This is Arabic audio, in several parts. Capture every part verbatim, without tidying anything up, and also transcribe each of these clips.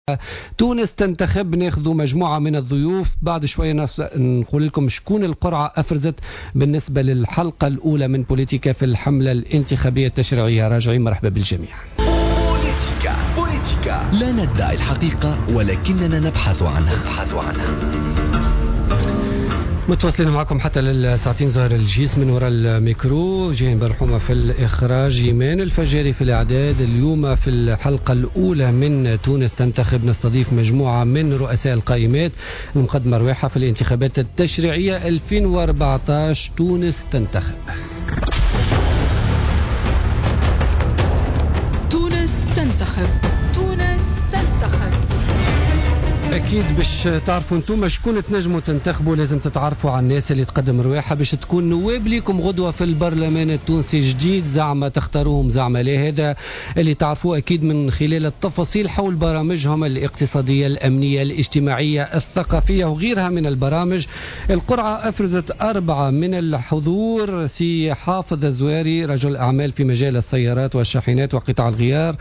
تونس تنتخب. ناخذ مجموعة من الضيوف بعد شوية نقول لكم شكون القرعة أفرزت بالنسبة للحلقة الأولى من بوليتيكا في الحملة الانتخابية التشريعية. راجعين، مرحبا بالجميع. بوليتيكا بوليتيكا، لا ندعي الحقيقة ولكننا نبحث عنها نبحث عنها متواصلين معكم حتى للساعتين. ظاهر الجيس من وراء الميكرو، جيهان برحومة في الإخراج، إيمان الفجاري في الإعداد. اليوم في الحلقة الأولى من تونس تنتخب نستضيف مجموعة من رؤساء القائمات. المقدمة رواحة في الانتخابات التشريعية ألفين وأربعة عشر. تونس تنتخب. تونس تنتخب. تونس تنتخب. أكيد باش تعرفوا انتم شكون تنجموا تنتخبوا، لازم تتعرفوا على الناس اللي تقدم رواحة باش تكون نواب ليكم غدوة في البرلمان التونسي جديد. زعما تختاروهم زعما لا، هذا اللي تعرفوه أكيد من خلال التفاصيل حول برامجهم الاقتصادية الأمنية الاجتماعية الثقافية وغيرها من البرامج. القرعة أفرزت أربعة من الحضور. سي حافظ الزواري، رجل أعمال في مجال السيارات والشاحنات وقطاع الغيار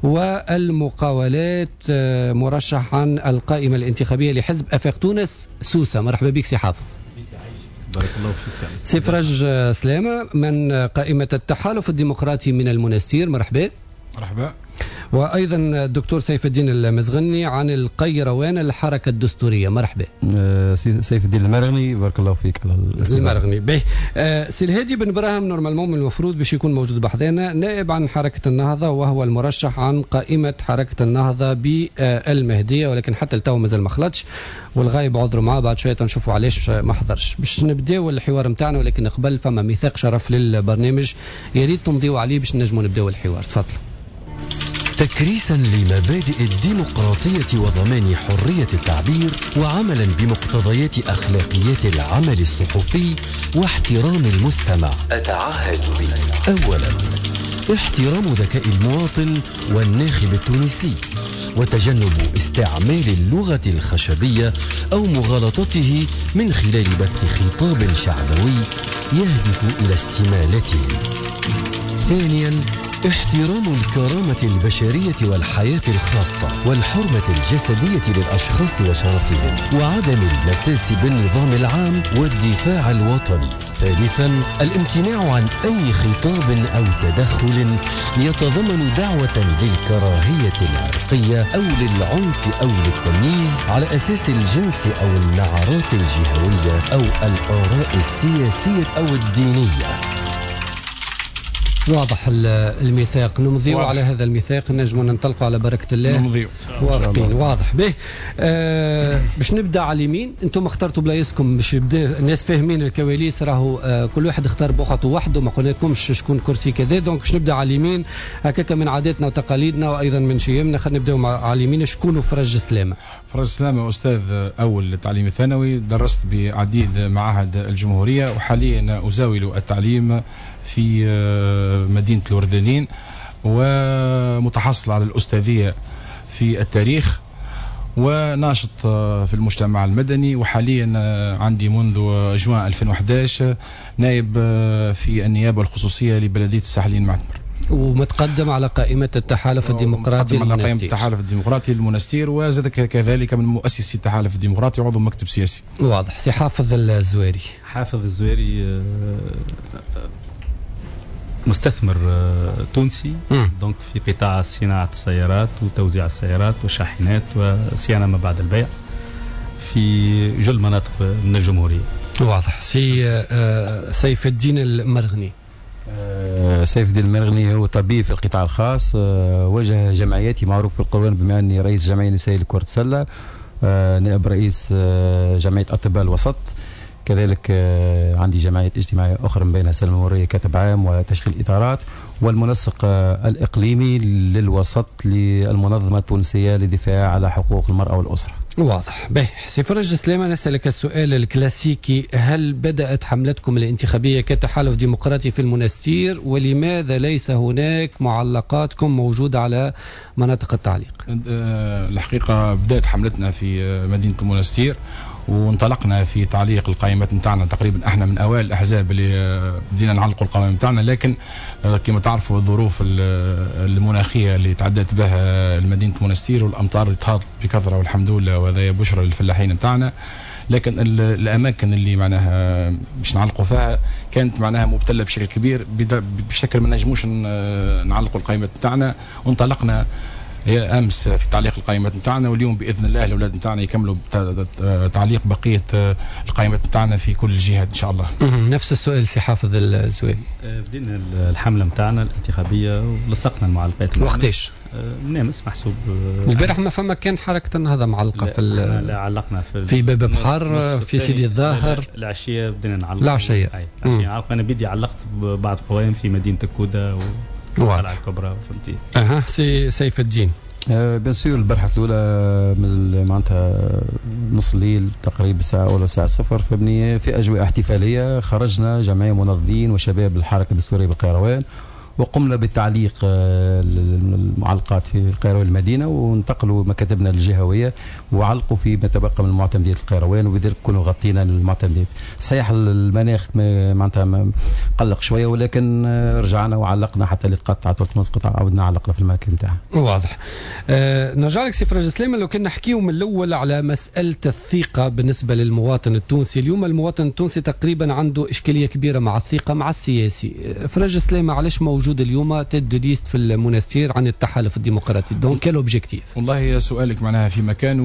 والمقاولات، مرشح عن القائمة الانتخابية لحزب أفاق تونس سوسة. مرحبا بك سي حافظ. بارك الله فيك. سي فرج سلامة من قائمة التحالف الديمقراطي من المنستير. مرحبا. مرحبا. وأيضا الدكتور سيف الدين المزغني عن القيروان الحركة الدستورية. مرحبا. أه سيف الدين المرغني، بارك الله فيك على المرغني. به أه سي الهادي بن براهم نورمالمون من المفروض باش يكون موجود بحذانا، نائب عن حركة النهضة وهو المرشح عن قائمة حركة النهضة بالمهدية، ولكن حتى التو مازال ما خلطش والغايب عذره معاه. بعد شوية نشوفوا علاش ما حضرش. باش نبداو الحوار نتاعنا، ولكن قبل فما ميثاق شرف للبرنامج يا ريت تمضيوا عليه باش نجموا نبداو الحوار. تفضل. تكريسا لمبادئ الديمقراطية وضمان حرية التعبير، وعملا بمقتضيات أخلاقيات العمل الصحفي واحترام المستمع، أتعهد بي: أولا، احترام ذكاء المواطن والناخب التونسي، وتجنب استعمال اللغة الخشبية أو مغالطته من خلال بث خطاب شعبوي يهدف إلى استمالتهم. ثانيا، احترام الكرامة البشرية والحياة الخاصة والحرمة الجسدية للأشخاص وشرفهم، وعدم المساس بالنظام العام والدفاع الوطني. ثالثا، الامتناع عن أي خطاب أو تدخل يتضمن دعوة للكراهية العرقية أو للعنف أو للتمييز على أساس الجنس أو النعرات الجهوية أو الآراء السياسية أو الدينية. واضح الميثاق، نمضيو على هذا الميثاق، نجموا ننطلقوا على بركة الله. نمضيو واثقين. واضح. به آه باش نبدا على اليمين. انتم اخترتوا بلايصكم باش يبدا الناس فاهمين الكواليس. راهو آه كل واحد اختار بقعته وحده، ما قلناكمش شكون كرسي كذا. دونك باش نبدا على اليمين هكاك من عاداتنا وتقاليدنا وايضا من شيمنا. خلينا نبداو على اليمين. شكون فرج سلامه؟ فرج سلامه استاذ اول التعليم الثانوي، درست بعديد معاهد الجمهوريه، وحاليا ازاول التعليم في مدينة الوردانين، ومتحصل على الأستاذية في التاريخ، وناشط في المجتمع المدني. وحاليا عندي منذ جوان ألفين وأحد عشر نائب في النيابة الخصوصية لبلدية الساحلين معتمر، ومتقدم على قائمة التحالف الديمقراطي المنستير. على قائمة التحالف الديمقراطي المنستير، وزاد كذلك من مؤسسي التحالف الديمقراطي وعضو مكتب سياسي. واضح. سي حافظ الزواري. حافظ الزواري مستثمر تونسي، دونك في قطاع صناعة السيارات وتوزيع السيارات والشاحنات وصيانة ما بعد البيع في جل مناطق من الجمهورية. واضح. سي سيف الدين المرغني. سيف الدين المرغني هو طبيب في القطاع الخاص، وجه جمعياتي، معروف في القرآن بما أني رئيس جمعية نسائية لكرة السلة، نائب رئيس جمعية أطباء الوسط، كذلك عندي جمعيات اجتماعية أخرى من بينها سلم المورية كاتب عام وتشغيل إدارات، والمنسق الإقليمي للوسط للمنظمة التونسية للدفاع على حقوق المرأة والأسرة. واضح. به سي فرج سليمان، نسألك السؤال الكلاسيكي: هل بدأت حملتكم الانتخابية كتحالف ديمقراطي في المنستير؟ ولماذا ليس هناك معلقاتكم موجودة على مناطق التعليق؟ الحقيقة بدأت حملتنا في مدينة المنستير، وانطلقنا في تعليق القائمة القائمات نتاعنا. تقريبا احنا من اوائل الاحزاب اللي بدينا نعلقوا القوائم نتاعنا، لكن كما تعرفوا الظروف المناخيه اللي تعدت بها مدينه منستير والامطار اللي تهاطت بكثره والحمد لله، وهذا بشرى للفلاحين نتاعنا. لكن الاماكن اللي معناها مش نعلقوا فيها كانت معناها مبتله بشكل كبير، بشكل ما نجموش نعلقوا القائمات نتاعنا. وانطلقنا امس في تعليق القائمات نتاعنا، واليوم باذن الله الاولاد نتاعنا يكملوا تعليق بقيه القائمات نتاعنا في كل الجهات ان شاء الله. نفس السؤال سي حافظ الزويري. بدينا الحمله نتاعنا الانتخابيه ولصقنا المعلقات. وقتاش؟ نامس محسوب. البارح ما فما كان حركه هذا معلقه في لا علقنا في في باب بحر في سيدي الظاهر. العشيه بدينا نعلق. العشيه العشيه نعلق. انا بدي علقت بعض قوائم في مدينه الكودا والقلعه الكبرى فهمتي. اها سي سيف الدين. آه بيان سور البارحه الاولى من معناتها نص الليل تقريبا الساعه ولا ساعه صفر فبني في اجواء احتفاليه. خرجنا جمعيه منظمين وشباب الحركه الدستوريه بالقيروان وقمنا بتعليق المعلقات في القيروان المدينه، وانتقلوا مكاتبنا الجهويه وعلقوا في ما تبقى من معتمديات القيروان، وبذلك كنا غطينا المعتمديات. صحيح المناخ معناتها قلق شويه، ولكن رجعنا وعلقنا حتى اللي تقطعت ثلاث قطع عاودنا علقنا في المكان نتاعها. واضح. أه نرجع لك سي فراج سليمان. لو كنا نحكيو من الاول على مساله الثقه بالنسبه للمواطن التونسي، اليوم المواطن التونسي تقريبا عنده اشكاليه كبيره مع الثقه مع السياسي. فراج سليمان علاش موجود اليوم تيد دو ليست في المنستير عن التحالف الديمقراطي؟ دونك كيل اوبجيكتيف؟ والله سؤالك معناها في مكانه،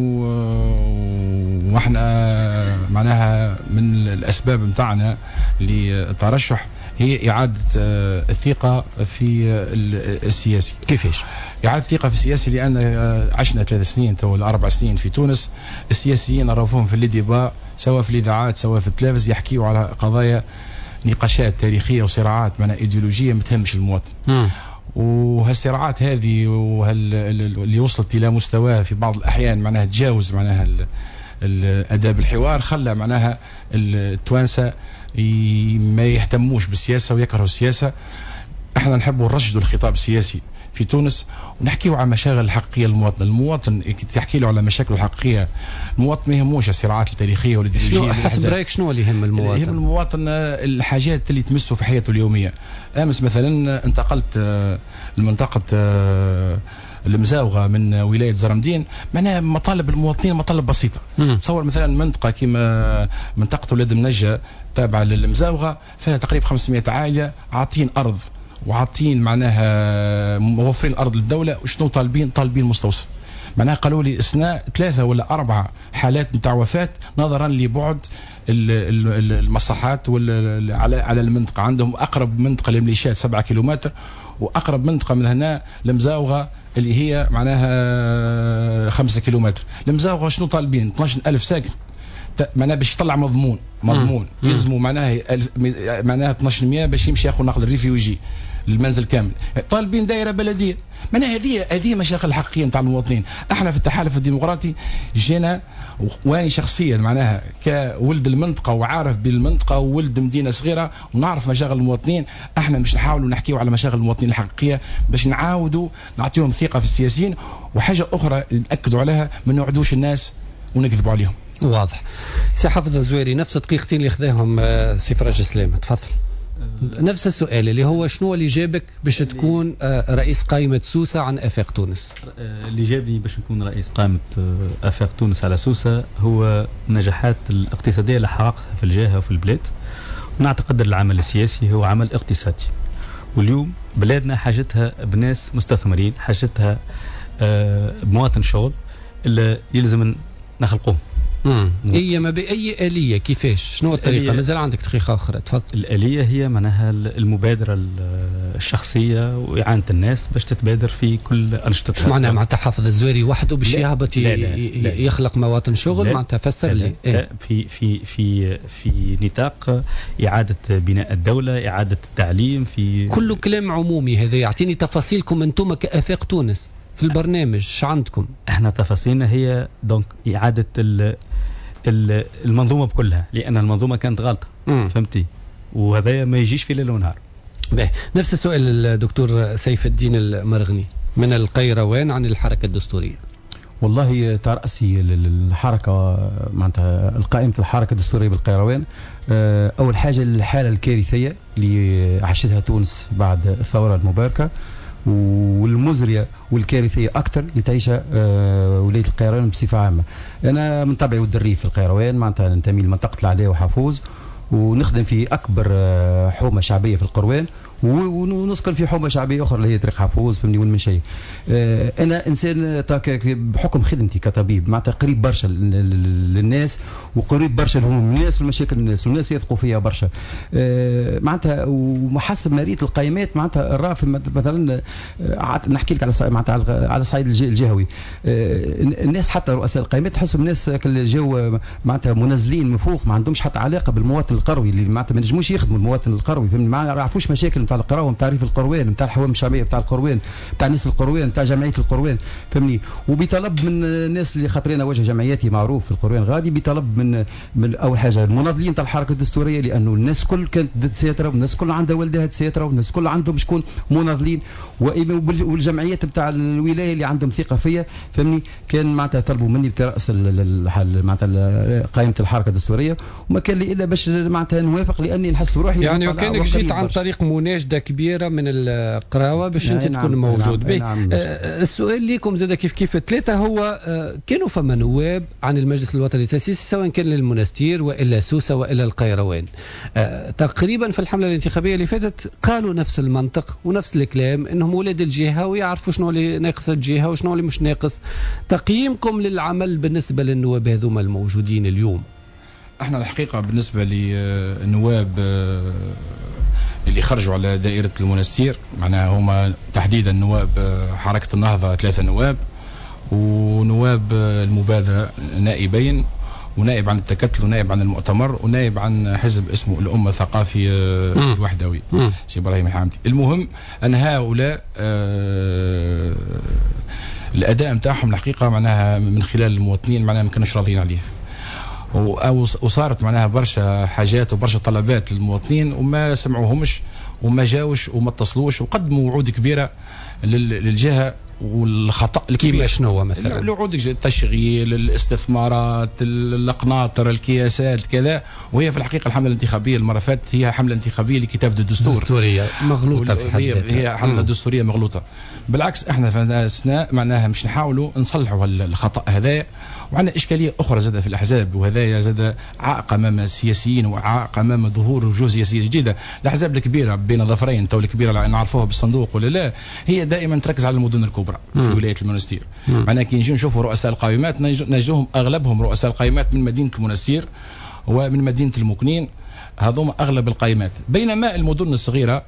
واحنا معناها من الاسباب نتاعنا للترشح هي اعاده الثقه في السياسي. كيفاش؟ اعاده الثقه في السياسي لان عشنا ثلاث سنين ولا اربع سنين في تونس، السياسيين نعرفوهم في الليديبا سواء في الاذاعات سواء في التلفز يحكيوا على قضايا نقاشات تاريخية وصراعات من ايديولوجية ما تهمش المواطن. م. وهالصراعات هذه وهال اللي وصلت الى مستوى في بعض الاحيان معناها تجاوز معناها الاداب الحوار، خلى معناها التوانسه ما يهتموش بالسياسه ويكرهوا السياسه. احنا نحبوا نرشدوا الخطاب السياسي في تونس ونحكيوا على مشاغل الحقيقيه للمواطن. المواطن تحكي له على مشاكله الحقيقيه، المواطن ما يهموش الصراعات التاريخيه والايديولوجيه. حسب رايك شنو اللي يهم المواطن؟ يهم المواطن الحاجات اللي تمسه في حياته اليوميه. امس مثلا انتقلت لمنطقه المزاوغه من ولايه زرمدين، معناها مطالب المواطنين مطالب بسيطه. مم. تصور مثلا منطقه كما منطقه ولاد منجه تابعه للمزاوغه فيها تقريبا خمسمائة عائله عاطين ارض وعاطين معناها موفرين ارض للدوله، وشنو طالبين؟ طالبين مستوصف. معناها قالوا لي اثناء ثلاثه ولا اربعه حالات نتاع وفاه نظرا لبعد المصحات على على المنطقه. عندهم اقرب منطقه للميليشيات سبعة كيلومتر، واقرب منطقه من هنا لمزاوغه اللي هي معناها خمسة كيلومتر. المزاوغه شنو طالبين؟ اثناش ألف ساكن، معناها باش يطلع مضمون مضمون يلزموا معناها معناها اثناش مية باش يمشي ياخذ نقل الريفيوجي للمنزل كامل. طالبين دائره بلديه. معناها هذه هذه مشاكل الحقيقيه نتاع المواطنين. احنا في التحالف الديمقراطي جينا واني شخصيا معناها كولد المنطقه وعارف بالمنطقه وولد مدينه صغيره ونعرف مشاغل المواطنين. احنا مش نحاولوا نحكيوا على مشاغل المواطنين الحقيقيه باش نعاودوا نعطيهم ثقه في السياسيين. وحاجه اخرى ناكدوا عليها ما نوعدوش الناس ونكذبوا عليهم. واضح. سي حافظ الزويري نفس الدقيقتين اللي خذاهم سي فراج سليمان، تفضل. نفس السؤال اللي هو شنو اللي جابك باش تكون رئيس قائمة سوسة عن آفاق تونس؟ اللي جابني باش نكون رئيس قائمة آفاق تونس على سوسة هو النجاحات الاقتصادية اللي حققتها في الجهة وفي البلاد. ونعتقد العمل السياسي هو عمل اقتصادي، واليوم بلادنا حاجتها بناس مستثمرين، حاجتها بمواطن شغل اللي يلزم نخلقوه. امم هي ما باي اليه كيفاش؟ شنو الطريقه؟ مازال عندك دقيقه اخرى، تفضل. الاليه هي معناها المبادره الشخصيه واعانه الناس باش تتبادر في كل انشطتها. ايش معناها معناتها حافظ الزويري وحده باش يهبط يخلق مواطن شغل؟ معناتها فسر لي. إيه؟ في في في في نطاق اعاده بناء الدوله، اعاده التعليم، في كله كلام عمومي. هذا يعطيني تفاصيلكم انتم كآفاق تونس في البرنامج. ش عندكم؟ احنا تفاصيلنا هي دونك اعاده المنظومه بكلها، لان المنظومه كانت غلطه. مم. فهمتي؟ وهذا ما يجيش في ليل ونهار. باهي، نفس السؤال الدكتور سيف الدين المرغني من القيروان عن الحركه الدستوريه. والله ترأسي الحركة معناتها القائمة الحركة الدستورية بالقيروان، أول حاجة الحالة الكارثية اللي عاشتها تونس بعد الثورة المباركة والمزرية والكارثية أكثر اللي تعيشها ولاية القيروان بصفة عامة. أنا من طبعي ود الريف في القيروان، معناتها ننتمي لمنطقة العلاء وحافوز، ونخدم في أكبر حومة شعبية في القروان، ونسكن في حومه شعبيه اخرى اللي هي طريق حافوز فهمني وين من شيء. انا انسان بحكم خدمتي كطبيب معناتها قريب برشا للناس، وقريب برشا لهم الناس ومشاكل الناس، والناس يثقوا فيها برشا معناتها. وحسب ما ريت القائمات معناتها الرافي مثلا نحكي لك على معناتها على الصعيد الجهوي، الناس حتى رؤساء القائمات تحسهم الناس الجو معناتها منزلين من فوق، ما عندهمش حتى علاقه بالمواطن القروي اللي معناتها ما نجموش يخدموا المواطن القروي فهمني، ما يعرفوش مشاكل نتاع القروه، نتاع ريف القروان، نتاع الحوام الشعبيه نتاع القروان، نتاع ناس القروان، نتاع جمعيه القروان فهمني. وبيطلب من الناس اللي خاطرين وجه جمعياتي معروف في القروان غادي، بيطلب من من اول حاجه المناضلين نتاع الحركه الدستوريه، لانه الناس كل كانت ضد سيطره، والناس كل عندها ولدها سيطره، والناس كل عندهم شكون مناضلين، والجمعيات نتاع الولايه اللي عندهم ثقه فيا فهمني، كان معناتها طلبوا مني بتراس معناتها قائمه الحركه الدستوريه، وما كان لي الا باش معناتها نوافق، لاني نحس بروحي يعني وكانك جيت عن طريق مناشده كبيره من القراوه باش انت نعم تكون موجود. نعم نعم آه السؤال ليكم زاد كيف كيف الثلاثه هو آه كانوا فما نواب عن المجلس الوطني التاسيسي سواء كان للمنستير والا سوسه والا القيروان، آه تقريبا في الحمله الانتخابيه اللي فاتت قالوا نفس المنطق ونفس الكلام، انهم ولاد الجهه ويعرفوا شنو اللي ناقص الجهه وشنو اللي مش ناقص. تقييمكم للعمل بالنسبه للنواب هذوما الموجودين اليوم؟ احنا الحقيقه بالنسبه للنواب اللي خرجوا على دائره المنستير معناها هما تحديدا نواب حركه النهضه ثلاثه نواب، ونواب المبادره نائبين، ونائب عن التكتل، ونائب عن المؤتمر، ونائب عن حزب اسمه الامه الثقافي الوحدوي سي ابراهيم الحامدي. المهم ان هؤلاء آه الاداء نتاعهم الحقيقه معناها من خلال المواطنين معناها ما كانوش راضيين عليه، وصارت معناها برشا حاجات وبرشا طلبات للمواطنين وما سمعوهمش وما جاوش وما اتصلوش، وقدموا وعود كبيره للجهه، والخطا الكبير كيما شنو مثلا؟ الوعود التشغيل، الاستثمارات، القناطر، الكياسات كذا، وهي في الحقيقه الحمله الانتخابيه المره فاتت هي حمله انتخابيه لكتابه الدستور دستوريه مغلوطه في حد ذاتها، هي حمله دستوريه مغلوطه. بالعكس احنا في اثناء معناها مش نحاولوا نصلحوا الخطا هذا، وعندنا اشكاليه اخرى زاد في الاحزاب، وهذا زاد عائق امام السياسيين وعائق امام ظهور وجوه سياسيه جديده. الاحزاب الكبيره بين ظفرين تو الكبيره نعرفوها بالصندوق ولا لا، هي دائما تركز على المدن الكبرى في ولايه المنستير. معناها كي نجي نشوفوا رؤساء القائمات نجوهم اغلبهم رؤساء القائمات من مدينه المنستير ومن مدينه المكنين، هذوما اغلب القائمات، بينما المدن الصغيره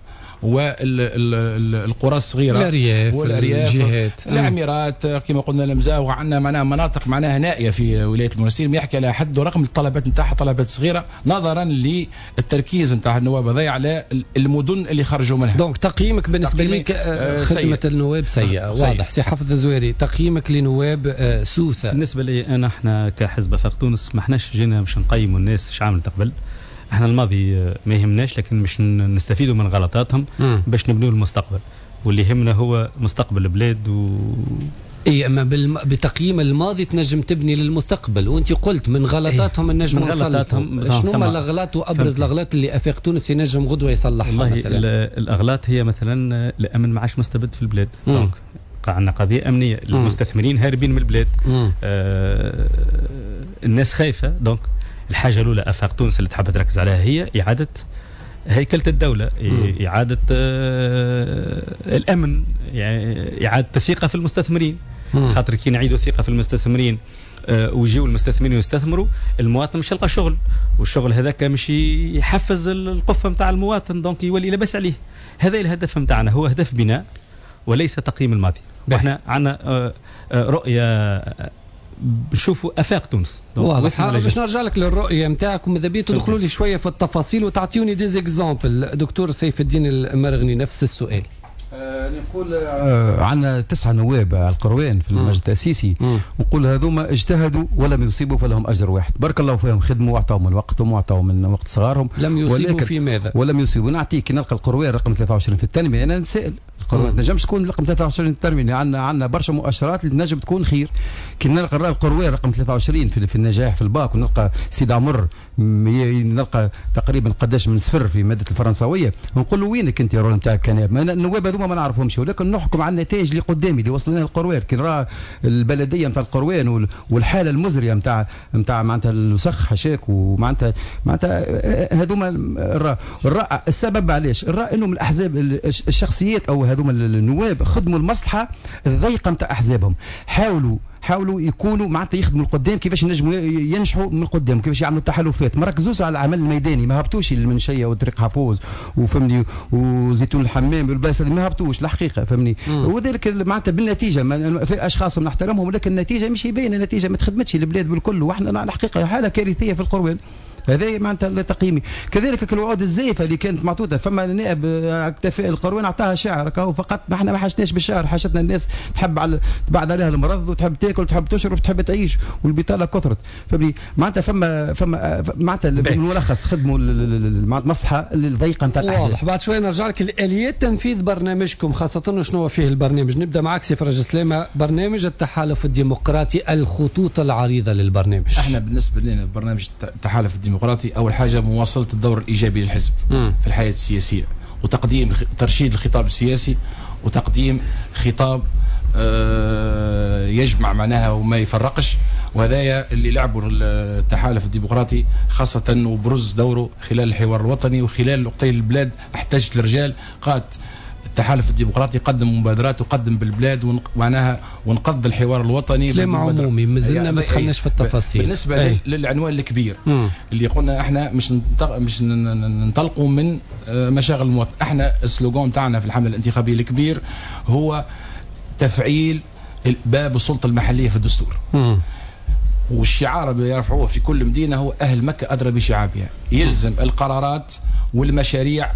والقرى الصغيره الارياف والارياف العميرات كما قلنا المزاوغ، عندنا معناها مناطق معناها نائيه في ولايه المنستير ما يحكي على حد، ورغم الطلبات نتاعها طلبات صغيره نظرا للتركيز نتاع النواب هذايا على المدن اللي خرجوا منها. دونك تقييمك بالنسبه لك آه خدمه سيء. النواب سيئه واضح. سي حفظ الزويري تقييمك لنواب آه سوسه؟ بالنسبه لي انا احنا كحزب افاق تونس ما احناش جينا باش نقيموا الناس اش عملت قبل، احنا الماضي ما يهمناش، لكن مش نستفيدوا من غلطاتهم باش نبنوا المستقبل، واللي يهمنا هو مستقبل البلاد. و اي اما بالم... بتقييم الماضي تنجم تبني للمستقبل، وانت قلت من غلطاتهم إيه؟ نجم نصلحهم. شنو هما الاغلاط وابرز الاغلاط اللي افاق تونس ينجم غدوه يصلحها؟ والله مثلا الاغلاط هي مثلا الامن ما عادش مستبد في البلاد، دونك عندنا قضيه امنيه، المستثمرين هاربين من البلاد، آه الناس خايفه. دونك الحاجه الاولى افاق تونس اللي تحب تركز عليها هي اعاده هيكله الدوله، مم. اعاده آه الامن، يعني اعاده الثقه في المستثمرين، مم. خاطر كي نعيدوا الثقه في المستثمرين آه ويجيوا المستثمرين يستثمروا، المواطن مش يلقى شغل، والشغل هذاك مش يحفز القفه نتاع المواطن، دونك يولي لاباس عليه. هذا الهدف نتاعنا، هو هدف بناء وليس تقييم الماضي. واحنا عندنا آه آه رؤيه نشوفوا افاق تونس. واضح. باش نرجع لك للرؤيه نتاعكم، ماذا بيا تدخلوا لي شويه في التفاصيل وتعطيوني دي زيكزامبل. دكتور سيف الدين المرغني نفس السؤال. آه نقول آه عندنا تسعة نواب على القروان في المجلس التأسيسي، نقول هذوما اجتهدوا ولم يصيبوا فلهم أجر واحد، بارك الله فيهم، خدموا واعطوا من وقتهم واعطوا من وقت صغارهم. لم يصيبوا في ماذا؟ ولم يصيبوا. نعطيك نلقى القروان رقم ثلاثة وعشرين في التنمية، أنا نسأل القروان ما تنجمش تكون رقم ثلاثة وعشرين ترميني. عندنا عندنا برشا مؤشرات اللي تنجم تكون خير. كي نلقى القروان رقم ثلاثة وعشرين في, في النجاح في الباك، ونلقى سيد عمر نلقى تقريبا قداش من صفر في ماده الفرنسويه، نقول له وينك انت يا رول نتاع الكناب؟ النواب هذوما ما نعرفهمش، ولكن نحكم على النتائج اللي قدامي اللي وصلنا القروان. كي نرى البلديه نتاع القروان والحاله المزريه نتاع نتاع معناتها الوسخ حشاك، ومعناتها معناتها هذوما الراء. السبب علاش الراء؟ انه من الاحزاب الشخصيات او هذوما النواب خدموا المصلحه الضيقه نتاع احزابهم، حاولوا حاولوا يكونوا معناتها يخدموا القدام كيفاش ينجموا ينجحوا من القدام، كيفاش يعملوا تحالفات، ما ركزوش على العمل الميداني، ما هبطوش للمنشيه وطريق حفوظ وفهمني وزيتون الحمام والبلايص هذه، ما هبطوش الحقيقه فهمني. وذلك معناتها بالنتيجه في اشخاص نحترمهم، ولكن النتيجه مش باينه، النتيجه ما تخدمتش البلاد بالكل، واحنا الحقيقه حاله كارثيه في القروان. هذا معناتها تقييمي. كذلك الوعود الزائفه اللي كانت معطوطه، فما نائب اكتفاء القروان اعطاها شعر كهو فقط، ما احنا ما حاجتناش بالشعر، حاجتنا الناس تحب على تبعد عليها المرض وتحب تاكل وتحب تشرب وتحب تعيش، والبطاله كثرت فهمني. معناتها فما فما معناتها بالملخص خدموا المصلحه الضيقه نتاع الاحزاب. بعد شويه نرجع لك الاليات تنفيذ برنامجكم، خاصه شنو فيه البرنامج. نبدا معك سي فرج سلامه، برنامج التحالف الديمقراطي، الخطوط العريضه للبرنامج. احنا بالنسبه لنا برنامج التحالف الديمقراطي اول حاجه مواصله الدور الايجابي للحزب م. في الحياه السياسيه، وتقديم ترشيد الخطاب السياسي، وتقديم خطاب آه يجمع معناها وما يفرقش. وهذايا اللي لعبوا التحالف الديمقراطي خاصه، وبرز دوره خلال الحوار الوطني وخلال وقتي البلاد احتاجت الرجال. قالت التحالف الديمقراطي قدم مبادرات وقدم بالبلاد ومعناها ونقض الحوار الوطني. كلام عمومي مازلنا ما دخلناش في التفاصيل. بالنسبه أي. للعنوان الكبير م. اللي قلنا احنا مش ننطق مش ننطلقوا من مشاغل المواطن. احنا السلوغون تاعنا في الحمله الانتخابيه الكبير هو تفعيل باب السلطه المحليه في الدستور. م. والشعار اللي يرفعوه في كل مدينه هو اهل مكه ادرى بشعابها. يلزم م. القرارات والمشاريع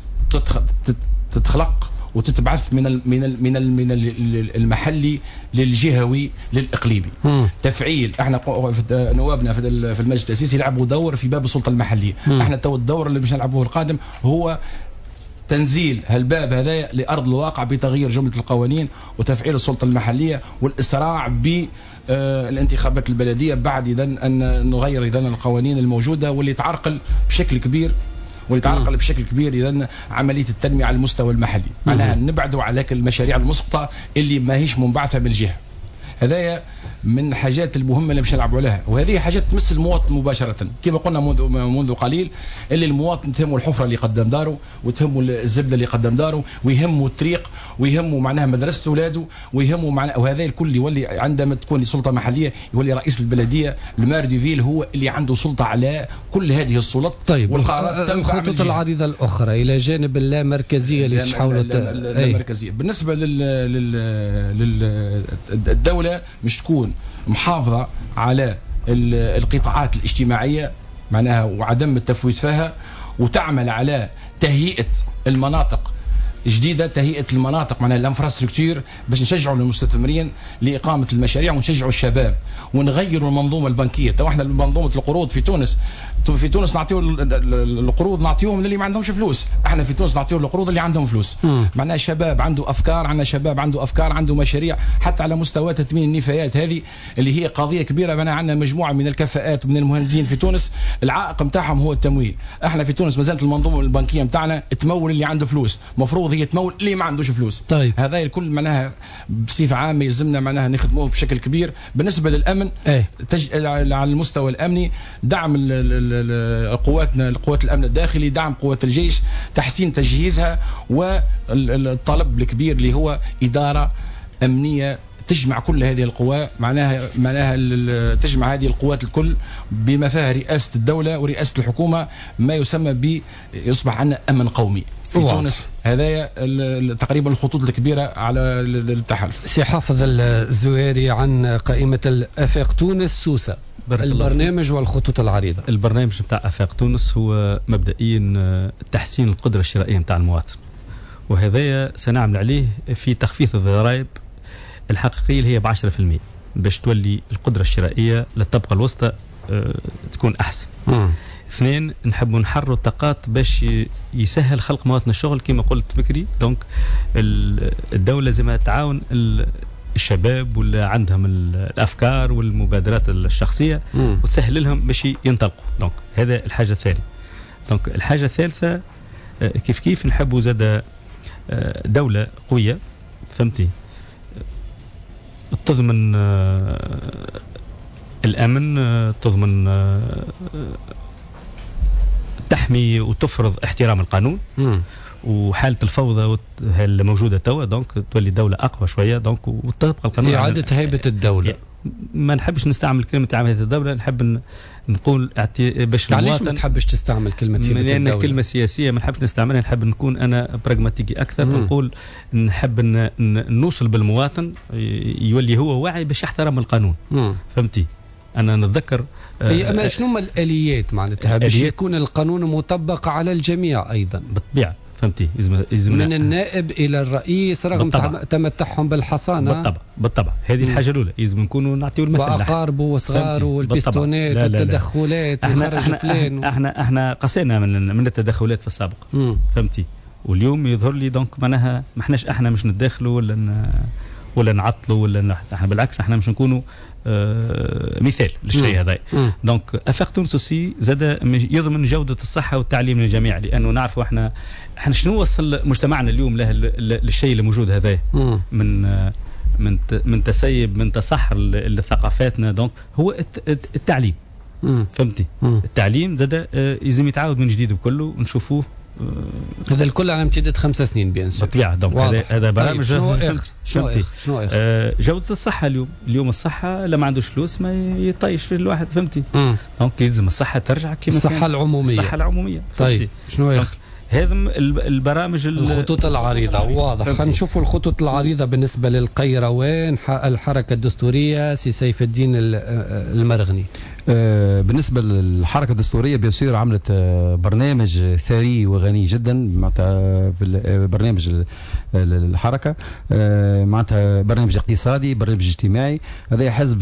تتخلق وتتبعث من ال من ال من ال من ال المحلي للجهوي للاقليمي. م. تفعيل احنا نوابنا في المجلس التاسيسي لعبوا دور في باب السلطه المحليه. م. احنا تو الدور اللي باش نلعبوه القادم هو تنزيل هالباب هذا لارض الواقع بتغيير جمله القوانين وتفعيل السلطه المحليه والاسراع ب الانتخابات البلديه بعد اذا ان نغير اذا القوانين الموجوده واللي تعرقل بشكل كبير واللي تعرقل بشكل كبير اذا عمليه التنميه على المستوى المحلي. معناها نبعدوا على المشاريع المسقطه اللي ما هيش منبعثه من الجهه. هذايا من الحاجات المهمه اللي باش نلعبوا عليها، وهذه حاجات تمس المواطن مباشره كما قلنا منذ منذ قليل. اللي المواطن تهمه الحفره اللي قدام داره، وتهمه الزبده اللي قدام داره، ويهمه الطريق، ويهمه معناها مدرسه اولاده، ويهمه معناها وهذا الكل يولي عندما تكون سلطه محليه يولي رئيس البلديه المار دي فيل هو اللي عنده سلطه على كل هذه السلطات. طيب والقرارات الخطوط العريضه الاخرى الى جانب اللامركزيه اللي تحاولوا اللامركزيه بالنسبه لل للدوله مش تكون محافظة على القطاعات الاجتماعية معناها وعدم التفويت فيها، وتعمل على تهيئة المناطق جديدة، تهيئة المناطق معناها الانفراستركتور باش نشجعوا المستثمرين لإقامة المشاريع ونشجعوا الشباب ونغيروا المنظومة البنكية. تو احنا منظومة القروض في تونس في تونس نعطيو القروض نعطيوهم للي ما عندهمش فلوس، احنا في تونس نعطيو القروض اللي عندهم فلوس. معناها شباب عنده افكار، عندنا شباب عنده افكار، عنده مشاريع، حتى على مستوى تثمين النفايات هذه اللي هي قضيه كبيره. معناها عندنا مجموعه من الكفاءات ومن المهندسين في تونس العائق نتاعهم هو التمويل. احنا في تونس مازالت المنظومه البنكيه نتاعنا تمول اللي عنده فلوس، مفروض هي تمول اللي ما عندوش فلوس. طيب هذا الكل معناها بصفه عامه يلزمنا معناها نخدموه بشكل كبير. بالنسبه للامن ايه؟ تج... على المستوى الامني دعم ال ال ال قواتنا قوات الامن الداخلي، دعم قوات الجيش، تحسين تجهيزها، والطلب الكبير اللي هو اداره امنيه تجمع كل هذه القوى معناها معناها تجمع هذه القوات الكل بما فيها رئاسه الدوله ورئاسه الحكومه، ما يسمى ب يصبح عندنا امن قومي في واصف. تونس هذايا تقريبا الخطوط الكبيره على التحالف. سي حافظ الزويري عن قائمه الافاق تونس سوسه، البرنامج والخطوط العريضه. البرنامج نتاع افاق تونس هو مبدئيا تحسين القدره الشرائيه نتاع المواطن، وهذايا سنعمل عليه في تخفيض الضرائب الحقيقيه اللي هي ب عشرة بالمئة باش تولي القدره الشرائيه للطبقه الوسطى تكون احسن. م. اثنين نحبوا نحرروا الطاقات باش يسهل خلق مواطن الشغل كما قلت بكري. دونك الدولة لازم تعاون الشباب ولا عندهم الافكار والمبادرات الشخصيه م. وتسهل لهم باش ينطلقوا. دونك هذا الحاجه الثانيه. دونك الحاجه الثالثه كيف كيف نحبوا زاد دوله قويه فهمتي تضمن الامن، تضمن تحمي وتفرض احترام القانون م. وحاله الفوضى الموجوده توا. دونك تولي دوله اقوى شويه دونك وتطبق القانون. اعاده هيبه الدوله. ما نحبش نستعمل كلمه اعاده الدوله، نحب نقول باش علاش ما تحبش تستعمل كلمه هيبه الدوله؟ لان كلمه سياسيه ما نحبش نستعملها، نحب نكون انا براغماتيكي اكثر. مم. نقول نحب نوصل بالمواطن يولي هو واعي باش يحترم القانون. مم. فهمتي؟ انا نتذكر هي أما شنو هما الاليات معناتها باش يكون القانون مطبق على الجميع ايضا؟ بالطبيعه فهمتي. يزم من النائب الى الرئيس رغم تمتعهم بالحصانه. بالطبع بالطبع هذه م. الحاجه الاولى لازم نكونوا نعطيو المثل واقاربه وصغاره والبيستونات والتدخلات وخرج فلان. احنا احنا قسينا من من التدخلات في السابق. م. فهمتي. واليوم يظهر لي دونك معناها ما احناش احنا مش ندخلوا ولا ن... ولا نعطلوا ولا احنا بالعكس احنا مش نكونوا آه مثال للشيء هذا. دونك افاق تونس سي زاد يضمن جوده الصحه والتعليم للجميع، لانه نعرفوا احنا احنا شنو وصل مجتمعنا اليوم له للشيء اللي موجود هذا من من من تسيب من تصحر لثقافاتنا. دونك هو التعليم. فهمتي؟ التعليم زاد لازم يتعاود من جديد بكله ونشوفوه. هذا الكل على امتداد خمس سنين بينسى. بالطبيعه. دونك هذا هذا برامج. شنو اخر شنو اخر شنو اخر آه جوده الصحه اليوم. اليوم الصحه لما عندوش فلوس ما يطيش في الواحد. فهمتي؟ دونك يلزم الصحه ترجع كما الصحه العموميه. الصحه العموميه. طيب شنو اخر هذا البرامج الخطوط العريضه واضح. خلينا نشوفوا الخطوط العريضه بالنسبه للقيروان الحركه الدستوريه سي سيف الدين المرغني. آه بالنسبه للحركه الدستوريه بيصير عملت آه برنامج ثري وغني جدا معناتها برنامج الحركه آه معناتها برنامج اقتصادي برنامج اجتماعي. هذا حزب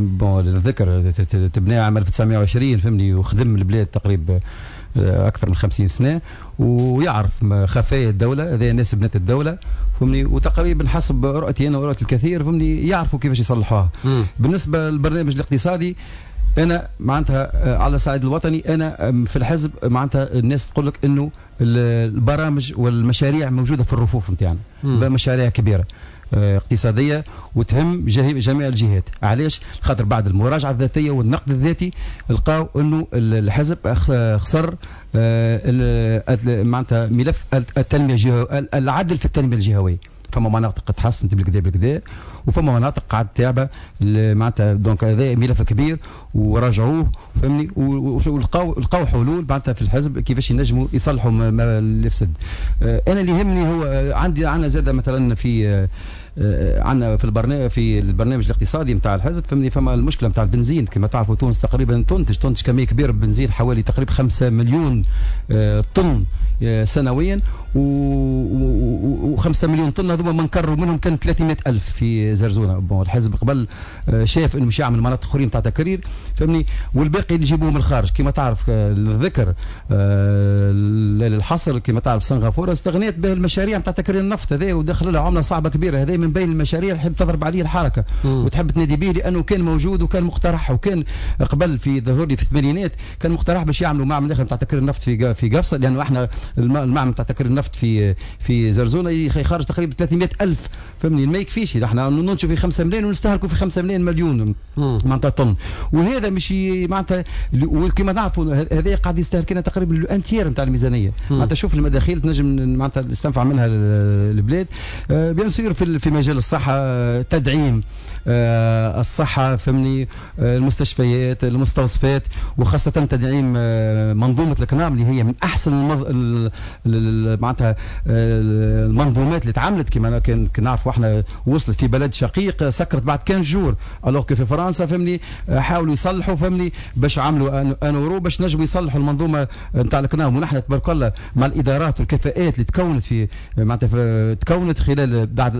للذكر تبناه عام ألف وتسعمائة وعشرين فهمني وخدم البلاد تقريبا اكثر من خمسين سنه ويعرف خفايا الدوله. هذه الناس بنات الدوله فهمني وتقريبا حسب رؤيتي انا ورؤيه الكثير فهمني يعرفوا كيفاش يصلحوها. بالنسبه للبرنامج الاقتصادي انا معناتها على الصعيد الوطني انا في الحزب معناتها الناس تقول لك انه البرامج والمشاريع موجوده في الرفوف نتاعنا مشاريع كبيره اقتصاديه وتهم جميع الجهات. علاش؟ خاطر بعد المراجعه الذاتيه والنقد الذاتي لقاو انه الحزب خسر معناتها ملف التنميه الجهويه العدل في التنميه الجهويه. فما مناطق تحسنت بالكدا بالكدا وفما مناطق قاعد تابع معناتها دونك هذا ملف كبير وراجعوه فهمني ولقاو لقاو حلول معناتها في الحزب كيفاش ينجموا يصلحوا ما اللي فسد. انا اللي يهمني هو عندي عندنا زاده مثلا في عندنا في البرنامج في البرنامج الاقتصادي نتاع الحزب فهمني فما المشكله نتاع البنزين. كما تعرفوا تونس تقريبا تنتج تنتج كميه كبيره من البنزين حوالي تقريبا خمسة مليون طن سنويا و5 مليون طن هذوما منكروا منهم كان ثلاثمائة ألف في زرزونه. بون الحزب قبل شاف انه مش يعمل مناطق اخرين تاع تكرير فهمني والباقي اللي يجيبوه من الخارج. كما تعرف الذكر للحصر كما تعرف سنغافوره استغنيت به المشاريع نتاع تكرير النفط هذا ودخل لها عمله صعبه كبيره. هذا من بين المشاريع اللي تحب تضرب عليه الحركه مم. وتحب تنادي به لانه كان موجود وكان مقترح وكان قبل في ظهور لي في الثمانينات كان مقترح باش يعملوا معمل اخر نتاع تكرير النفط في في قفصه لانه احنا المعمل نتاع تكرير النفط في في زرزونه يخرج تقريبا ثلاثمائة ألف فهمني ما يكفيش. احنا ننتجوا في خمسة ملايين ونستهلكوا في خمسة ملايين مليون معناتها طن وهذا مش معناتها وكما نعرفوا هذا قاعد يستهلك لنا تقريبا الانتير نتاع الميزانيه. معناتها شوف المداخيل تنجم معناتها تستنفع منها البلاد. بيان سير في في مجال الصحه تدعيم آه الصحة فهمني آه المستشفيات المستوصفات وخاصة تدعيم آه منظومة الكنام اللي هي من أحسن المض... معناتها آه المنظومات اللي تعملت. كما كان نعرفوا احنا وصلت في بلد شقيق سكرت بعد كان جور الوغ في فرنسا فهمني آه حاولوا يصلحوا فهمني باش عملوا انورو باش نجموا يصلحوا المنظومة نتاع الكنام. ونحن تبارك الله مع الإدارات والكفاءات اللي تكونت في معناتها تكونت خلال بعد الاستقلال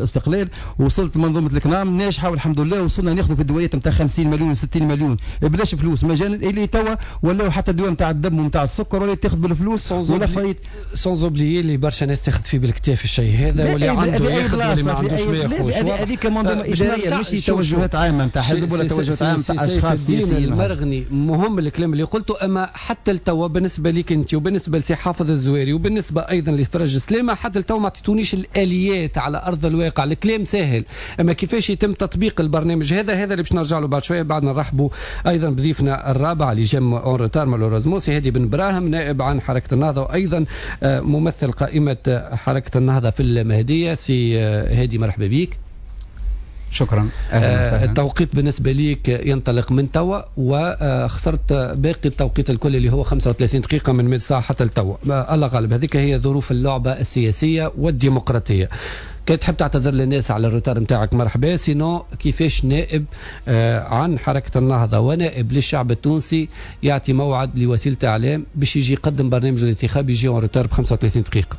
المال، وصلت منظومه الكنام ناجحه والحمد لله، وصلنا ناخذوا في الدويات نتاع خمسين مليون و ستين مليون بلاش فلوس مجانا، اللي توا ولاو حتى الدواء نتاع الدم ونتاع السكر ولا تاخذ بالفلوس ولا فايت. سونز اوبليي اللي برشا ناس تاخذ فيه بالكتاف الشيء هذا، واللي عنده ياخذ واللي ما عندوش ما ياخذش. هذيك منظومه اداريه ماشي توجهات عامه نتاع حزب ولا توجهات عامه نتاع اشخاص سياسيين. المرغني مهم الكلام اللي قلته، اما حتى لتوا بالنسبه ليك انت وبالنسبه لسي حافظ الزويري وبالنسبه ايضا لفرج سلامه حتى لتوا ما عطيتونيش الاليات على ارض الواقع. الكلام سهل، اما كيفاش يتم تطبيق البرنامج هذا هذا اللي باش نرجع له بعد شويه. بعد نرحبوا ايضا بضيفنا الرابع اللي جم اون روتار مالوريزمون هادي بن براهم، نائب عن حركه النهضه وايضا ممثل قائمه حركه النهضه في المهديه. سي هادي مرحبا بك. شكرا. آه التوقيت بالنسبه ليك ينطلق من توا، وخسرت باقي التوقيت الكل اللي هو خمسة وثلاثين دقيقه من ميد ساعه حتى لتوا. الله غالب، هذيك هي ظروف اللعبه السياسيه والديمقراطيه. كي تحب تعتذر للناس على الروتار نتاعك مرحبا، سينو كيفاش نائب آه عن حركه النهضه ونائب للشعب التونسي يعطي موعد لوسيله اعلام باش يجي يقدم برنامج الانتخاب يجي اون روتار ب خمسة وثلاثين دقيقه؟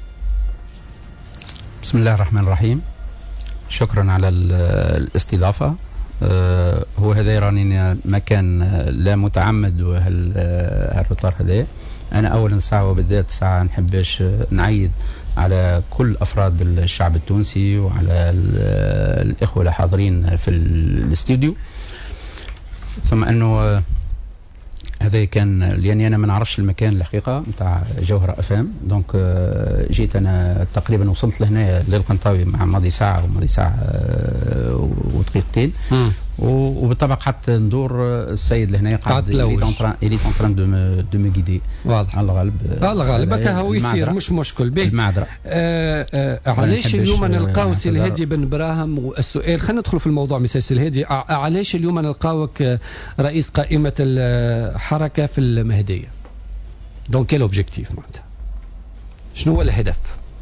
بسم الله الرحمن الرحيم. شكرا على الاستضافة. أه هو هذا راني مكان لا متعمد، وهالروتار هذا أنا أولا ساعة وبالذات ساعة نحبش نعيد على كل أفراد الشعب التونسي وعلى الإخوة الحاضرين في الاستوديو، ثم أنه هذا كان لاني انا ما نعرفش المكان الحقيقه نتاع جوهره افام، دونك جيت انا تقريبا وصلت لهنا للقنطاوي مع ماضي ساعه وماضي ساعه ودقيقتين، وبالطبع قعدت ندور السيد لهنا قاعد اللي اون تران دو دو مي غيدي. واضح. الله غالب الله غالب هكا هو يصير مش مشكل به. المعذره. آه آه علاش اليوم نلقاو سي الهادي بن براهم؟ والسؤال خلينا ندخلوا في الموضوع مساء سي الهادي، علاش اليوم نلقاوك رئيس قائمه الحركه في المهديه؟ دونك كيل اوبجيكتيف معناتها؟ شنو هو الهدف؟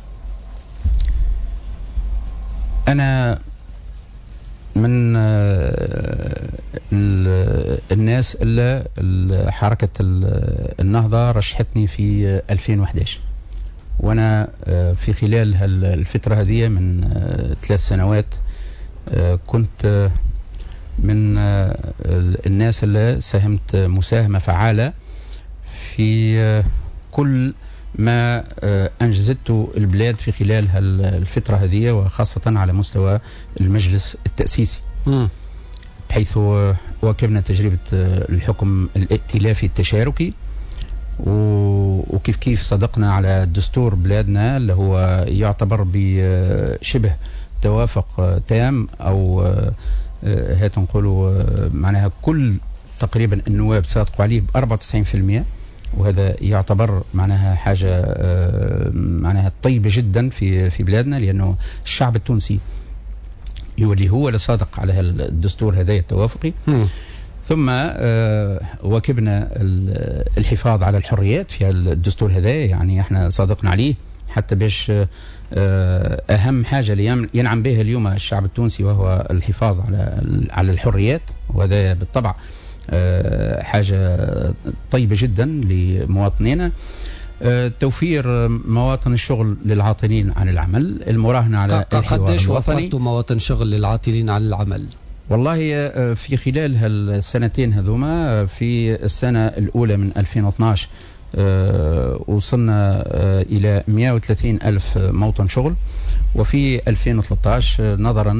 انا من الناس اللي حركة النهضة رشحتني في ألفين وأحد عشر، وأنا في خلال الفترة هذه من ثلاث سنوات كنت من الناس اللي ساهمت مساهمة فعالة في كل ما أنجزته البلاد في خلال الفترة هذه، وخاصة على مستوى المجلس التأسيسي، م. حيث واكبنا تجربة الحكم الائتلافي التشاركي، وكيف كيف صدقنا على دستور بلادنا اللي هو يعتبر بشبه توافق تام، أو هات نقولوا معناها كل تقريبا النواب صادقوا عليه ب أربعة وتسعين بالمئة، وهذا يعتبر معناها حاجة معناها طيبة جدا في في بلادنا، لأنه الشعب التونسي يولي هو اللي صادق على الدستور هذا التوافقي. م. ثم واكبنا الحفاظ على الحريات في الدستور هذا، يعني احنا صادقنا عليه حتى باش أهم حاجة اللي ينعم بها اليوم الشعب التونسي وهو الحفاظ على على الحريات، وهذا بالطبع حاجة طيبة جدا لمواطنينا. توفير مواطن الشغل للعاطلين عن العمل، المراهنة على الحوار الوطني. قداش وفرتوا مواطن شغل للعاطلين عن العمل؟ والله في خلال هالسنتين هذوما، في السنة الأولى من ألفين واثناشر وصلنا إلى مئة وثلاثين ألف موطن شغل، وفي ألفين وثلاثة عشر نظرا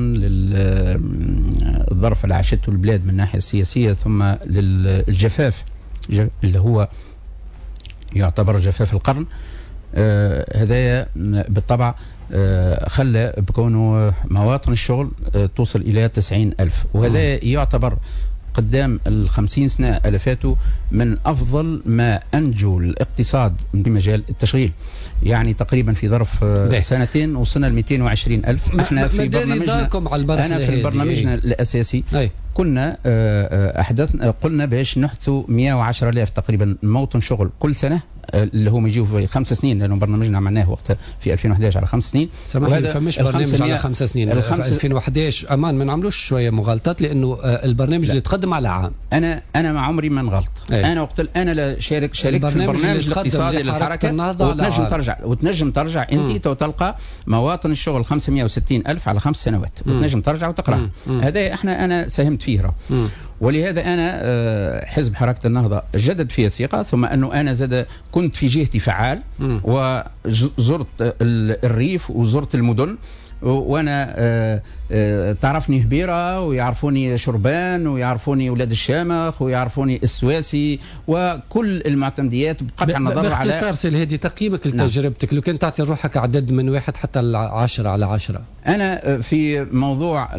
للظرف اللي عاشته البلاد من الناحية السياسية ثم للجفاف اللي هو يعتبر جفاف القرن، هذايا بالطبع خلى بكونه مواطن الشغل توصل إلى تسعين ألف، وهذا يعتبر قدام الخمسين سنة اللي فاتوا من أفضل ما أنجو الاقتصاد في مجال التشغيل. يعني تقريبا في ظرف بيه. سنتين وصلنا ل مئتين وعشرين ألف. احنا في برنامجنا أنا في برنامجنا الأساسي كنا احدثنا قلنا باش نحدثوا مئة وعشرة آلاف تقريبا موطن شغل كل سنه، اللي هم يجوا في خمس سنين، لانه برنامجنا عملناه وقت في ألفين وأحد عشر على خمس سنين. سامحني، فمش برنامج على خمس سنين. الخمس... ألفين وأحد عشر امان ما نعملوش شويه مغالطات، لانه البرنامج لا. اللي تقدم على عام. انا انا ما عمري ما نغلط. أيه. انا وقت انا لا شارك شاركت في البرنامج الاقتصادي للحركه، وتنجم ترجع وتنجم ترجع انت وتلقى مواطن الشغل خمسمئة وستين ألف على خمس سنوات، وتنجم ترجع وتقرا. هذا احنا انا ساهمت فيه. ولهذا انا حزب حركه النهضه جدد فيه الثقه، ثم انه انا زاد كنت في جهتي فعال، وزرت الريف وزرت المدن، وانا آه آه تعرفني هبيره ويعرفوني شربان ويعرفوني ولاد الشامخ ويعرفوني السواسي وكل المعتمديات بقطع النظر. باختصار على سي الهادي، تقييمك لتجربتك لو كان تعطي روحك عدد من واحد حتى العشرة على عشرة. انا في موضوع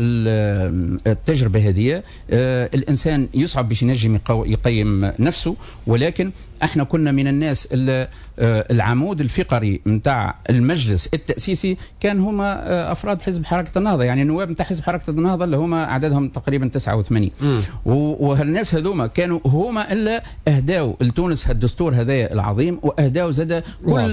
التجربه هذه، آه الانسان يصعب باش ينجم يقيم نفسه، ولكن احنا كنا من الناس اللي آه العمود الفقري نتاع المجلس التاسيسي كان هما افراد حزب حركه النهضه، يعني النواب نتاع حزب حركه النهضه اللي هما عددهم تقريبا تسعة وثمانين. وهالناس هذوما كانوا هما اللي اهداو لتونس هالدستور هذا العظيم، واهداو زاد كل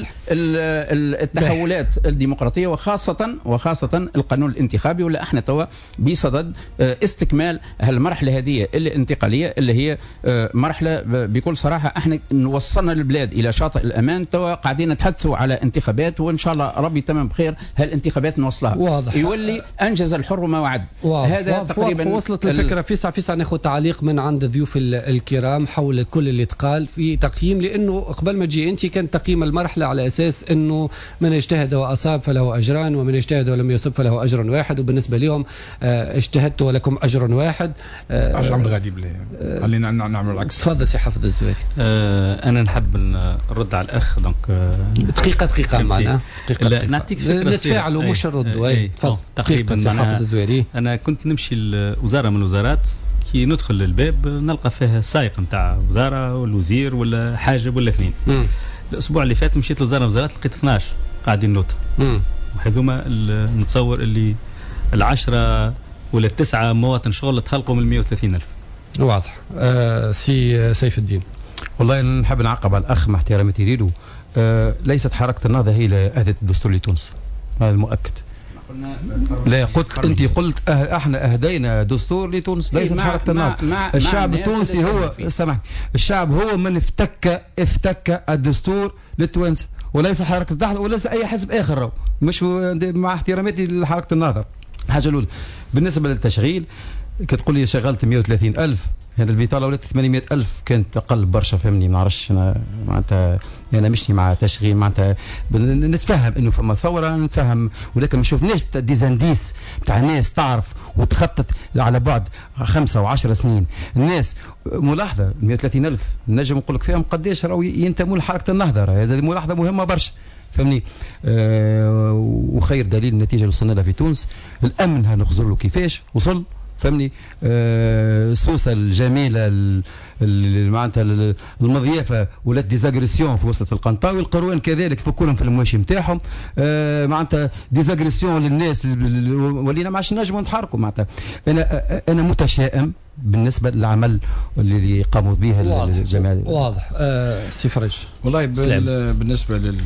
التحولات الديمقراطيه، وخاصه وخاصه القانون الانتخابي، ولا احنا توا بصدد استكمال هالمرحله هذه الانتقاليه اللي هي مرحله بكل صراحه احنا وصلنا البلاد الى شاطئ الامان. توا قاعدين نتحدثوا على انتخابات، وان شاء الله ربي تمام بخير هالانتخابات نوصلها. واضح. يولي انجز الحر ما وعد. واضح. هذا واضح. تقريبا واضح. وصلت الفكره. فيسع فيسع ناخذ تعليق من عند ضيوف الكرام حول كل اللي تقال في تقييم، لانه قبل ما تجي انت كان تقييم المرحله على اساس انه من اجتهد واصاب فله اجران، ومن اجتهد ولم يصب فله اجر واحد، وبالنسبه لهم اجتهدت ولكم اجر واحد. ارجع من غادي بلي خلينا نعمل العكس. تفضل سي حافظ الزويري. آه انا نحب نرد على الاخ دونك آه دقيقه دقيقه معنا دقيقه نعطيك فكره نتفاعلوا مش الردوا. اي تفضل. تقريبا حافظ الزويري. انا كنت نمشي لوزاره من الوزارات، كي ندخل للباب نلقى فيها السائق نتاع وزاره والوزير ولا حاجب ولا اثنين. مم. الاسبوع اللي فات مشيت لوزاره من الوزارات لقيت اثناش قاعدين نوت، وهذوما نتصور اللي العشرة ولا التسعة مواطن شغل تخلقوا من مئة وثلاثين ألف. واضح. آه سي سيف الدين. والله نحب نعقب على الاخ مع احتراماتي له. آه ليست حركه النهضه هي اللي اهدت الدستور لتونس، هذا المؤكد. لا قلت انت قلت أه احنا اهدينا دستور لتونس، ليست حركه النهضه. الشعب التونسي هو سامحني، الشعب هو من افتك افتك الدستور للتوانسه، وليس حركه النهضه وليس اي حزب اخر، مش مع احتراماتي لحركه النهضه. الحاجه الاولى بالنسبه للتشغيل، كتقول لي شغلت مئة وثلاثين ألف، يعني البطاله ولات ثمانمئة ألف، كانت اقل برشا فهمني. ما نعرفش انا معناتها انا مشني مع تشغيل، معناتها نتفهم انه فما ثوره نتفهم، ولكن ما شفناش ديزانديس نتاع ناس تعرف وتخطط على بعد خمسة وعشر سنين. الناس ملاحظه مئة وثلاثين ألف نجم نقول لك فيهم قداش راهو ينتموا لحركه النهضه، هذه ملاحظه مهمه برشا فهمني. آه وخير دليل النتيجه اللي وصلنا لها في تونس، الامن هنخزر له كيفاش وصل فهمني. آه سوسه الجميله معناتها المضيافه ولات ديزاغريسيون في وسط في القنطاوي، القروان كذلك فكولهم في المواشي نتاعهم. آه معناتها ديزاغريسيون للناس ولينا ما عادش نجموا نتحركوا. معناتها انا انا متشائم بالنسبه للعمل اللي قاموا به الجماعه. واضح. آه سي فرج. والله بالنسبه لل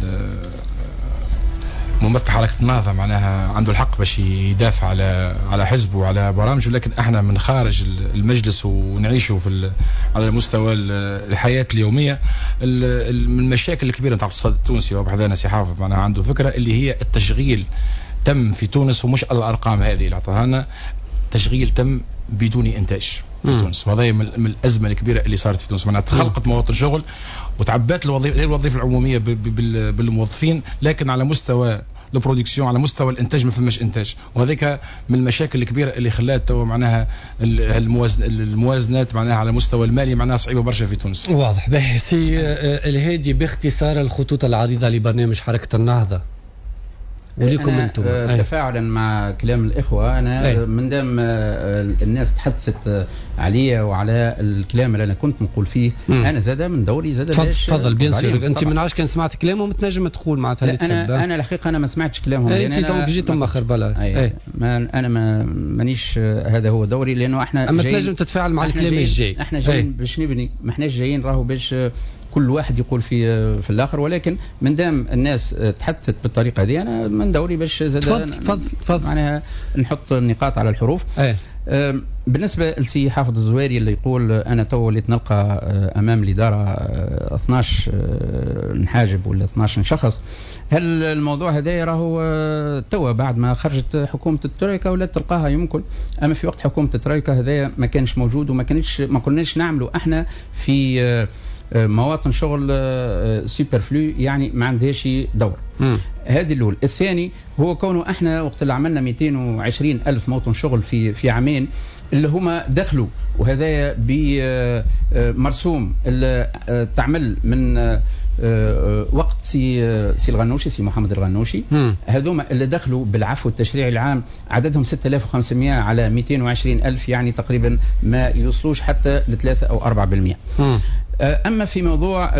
ممثل حركه النهضه معناها عنده الحق باش يدافع على على حزبه وعلى برامجه، لكن احنا من خارج المجلس ونعيشوا في على مستوى الحياه اليوميه. من المشاكل الكبيره نتاع الاقتصاد التونسي، وبحذانا سي حافظ معناها عنده فكره اللي هي التشغيل تم في تونس، ومش الارقام هذه اللي عطاها لنا، تشغيل تم بدون انتاج في تونس، وهذا من الازمه الكبيره اللي صارت في تونس. معناتها تخلقت مواطن شغل وتعبات الوظيفه غير الوظيفه العموميه بالموظفين، لكن على مستوى البرودكسيون على مستوى الانتاج ما فماش انتاج، وهذيك من المشاكل الكبيره اللي خلات تو معناها الموازنات معناها على المستوى المالي معناها صعيبه برشا في تونس. واضح. باهي سي الهادي، باختصار الخطوط العريضه لبرنامج حركه النهضه. وليكم انتم آه تفاعلا مع كلام الاخوه انا أي. من دام آه الناس تحدثت عليا وعلى الكلام اللي انا كنت نقول فيه مم. انا زاد من دوري زاد باش تفضل بيان سور. انت من عاش كان سمعت كلامهم تنجم تقول معناتها انا تحب. انا الحقيقه انا ما سمعتش كلامهم لان انت دونك جيت مخر بلا أي. ما انا ما مانيش هذا هو دوري لانه احنا اما تنجم تتفاعل مع الكلام الجاي. احنا جايين باش نبني ما احناش جايين راهو باش كل واحد يقول في في الاخر ولكن من دام الناس تحدثت بالطريقه هذه انا من دوري باش زاد تفضل تفضل معناها نحط النقاط على الحروف. أي. بالنسبه لسي حافظ الزويري اللي يقول انا تو وليت نلقى امام الاداره اثناش نحاجب ولا اثناش شخص. هل الموضوع هذا راهو توا بعد ما خرجت حكومه الترويكا ولا تلقاها يمكن، اما في وقت حكومه الترويكا هذا ما كانش موجود وما كانش ما كناش نعملوا احنا في مواطن شغل سوبرفلو يعني ما عندهاش دور. هذه الاول. الثاني هو كونه احنا وقت اللي عملنا مئتين وعشرين الف موطن شغل في في عامين اللي هما دخلوا وهذا بمرسوم اللي تعمل من وقت سي سي الغنوشي سي محمد الغنوشي. هذوما اللي دخلوا بالعفو التشريعي العام عددهم ستة آلاف وخمسمائة على مئتين وعشرين الف يعني تقريبا ما يوصلوش حتى لثلاثة أو أربعة بالمئة. أما في موضوع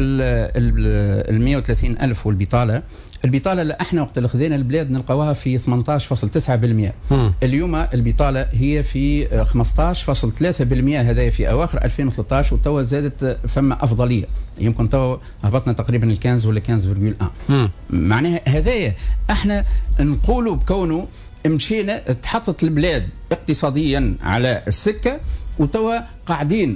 ال مئة وثلاثين ألف والبطالة، البطالة اللي احنا وقت اللي خذينا البلاد نلقاوها في ثمانية عشر فاصلة تسعة بالمئة. اليوم البطالة هي في خمسة عشر فاصلة ثلاثة بالمئة هذا في أواخر ألفين وثلاثة عشر وتوا زادت فما أفضلية يمكن توا هبطنا تقريبا الكنز ولا كنز فيرجول واحد. معناها هذايا احنا نقولوا بكونه مشينا تحطت البلاد اقتصاديا على السكة وتوا قاعدين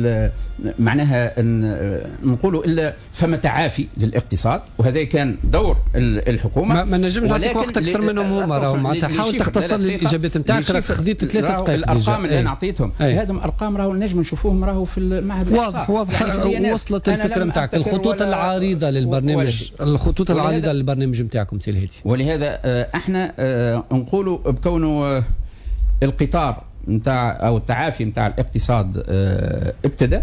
معناها نقولوا الا فما تعافي للاقتصاد وهذا كان دور الحكومه. ما, ما نجمش نعطيك وقت اكثر منهم هما راهم معناتها حاول تختصر لي الاجابات نتاعك راك خذيت ثلاث دقائق. الارقام اللي انا اعطيتهم هذم ارقام راهو نجم نشوفوهم راهو في المعهد واضح واضح يعني وصلت الفكره نتاعك. الخطوط العريضه للبرنامج الخطوط العريضه للبرنامج نتاعكم سي الهادي. ولهذا احنا نقولوا بكونه القطار نتاع او التعافي نتاع الاقتصاد اه ابتدى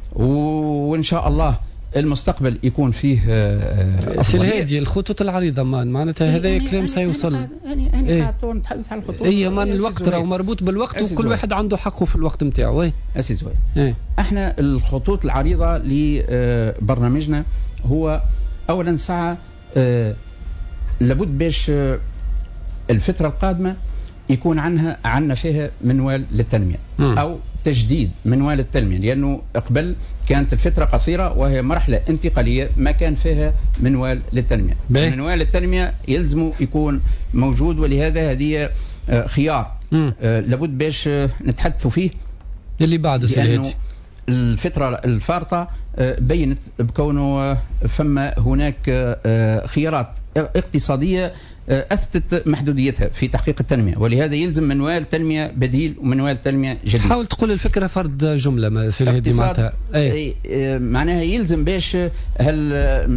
وان شاء الله المستقبل يكون فيه اه سي الهادي. الخطوط العريضه معناتها هذا يعني كلام سيوصل. انا انا ايه قاعد نتحدث عن الخطوط. اي مان الوقت راهو مربوط بالوقت وكل واحد عنده حقه في الوقت نتاعو. اي اسي زوين. ايه. احنا الخطوط العريضه لبرنامجنا هو اولا ساعه اه لابد باش اه الفتره القادمه يكون عنها عنا فيها منوال للتنمية م. أو تجديد منوال التنمية لأنه قبل كانت الفترة قصيرة وهي مرحلة انتقالية ما كان فيها منوال للتنمية. منوال التنمية يلزم يكون موجود ولهذا هذه خيار آه لابد باش نتحدثوا فيه اللي بعده سيدي. الفترة الفارطة بينت بكونه فما هناك خيارات اقتصادية أثبتت محدوديتها في تحقيق التنمية ولهذا يلزم منوال تنمية بديل ومنوال تنمية جديد. حاول تقول الفكرة فرد جملة ما سيدي معناتها. أي. معناها يلزم باش هل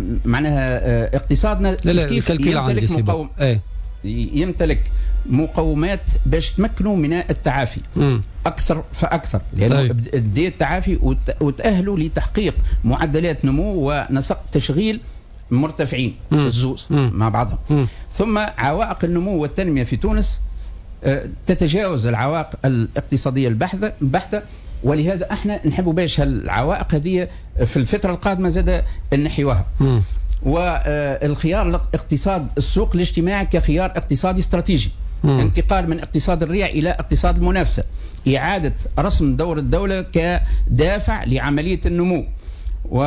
معناها اقتصادنا لا لا كيف يمتلك مقوم أي. يمتلك مقومات باش تمكنوا من التعافي م. أكثر فأكثر لأنه طيب. بدي التعافي وتأهلوا لتحقيق معدلات نمو ونسق تشغيل مرتفعين الزوز مع بعضهم م. ثم عوائق النمو والتنمية في تونس تتجاوز العوائق الاقتصادية البحتة بحتة ولهذا احنا نحبوا باش هالعوائق هذه في الفترة القادمة زاد نحيوها والخيار الاقتصاد السوق الاجتماعي كخيار اقتصادي استراتيجي. مم. انتقال من اقتصاد الريع إلى اقتصاد المنافسة، إعادة رسم دور الدولة كدافع لعملية النمو. و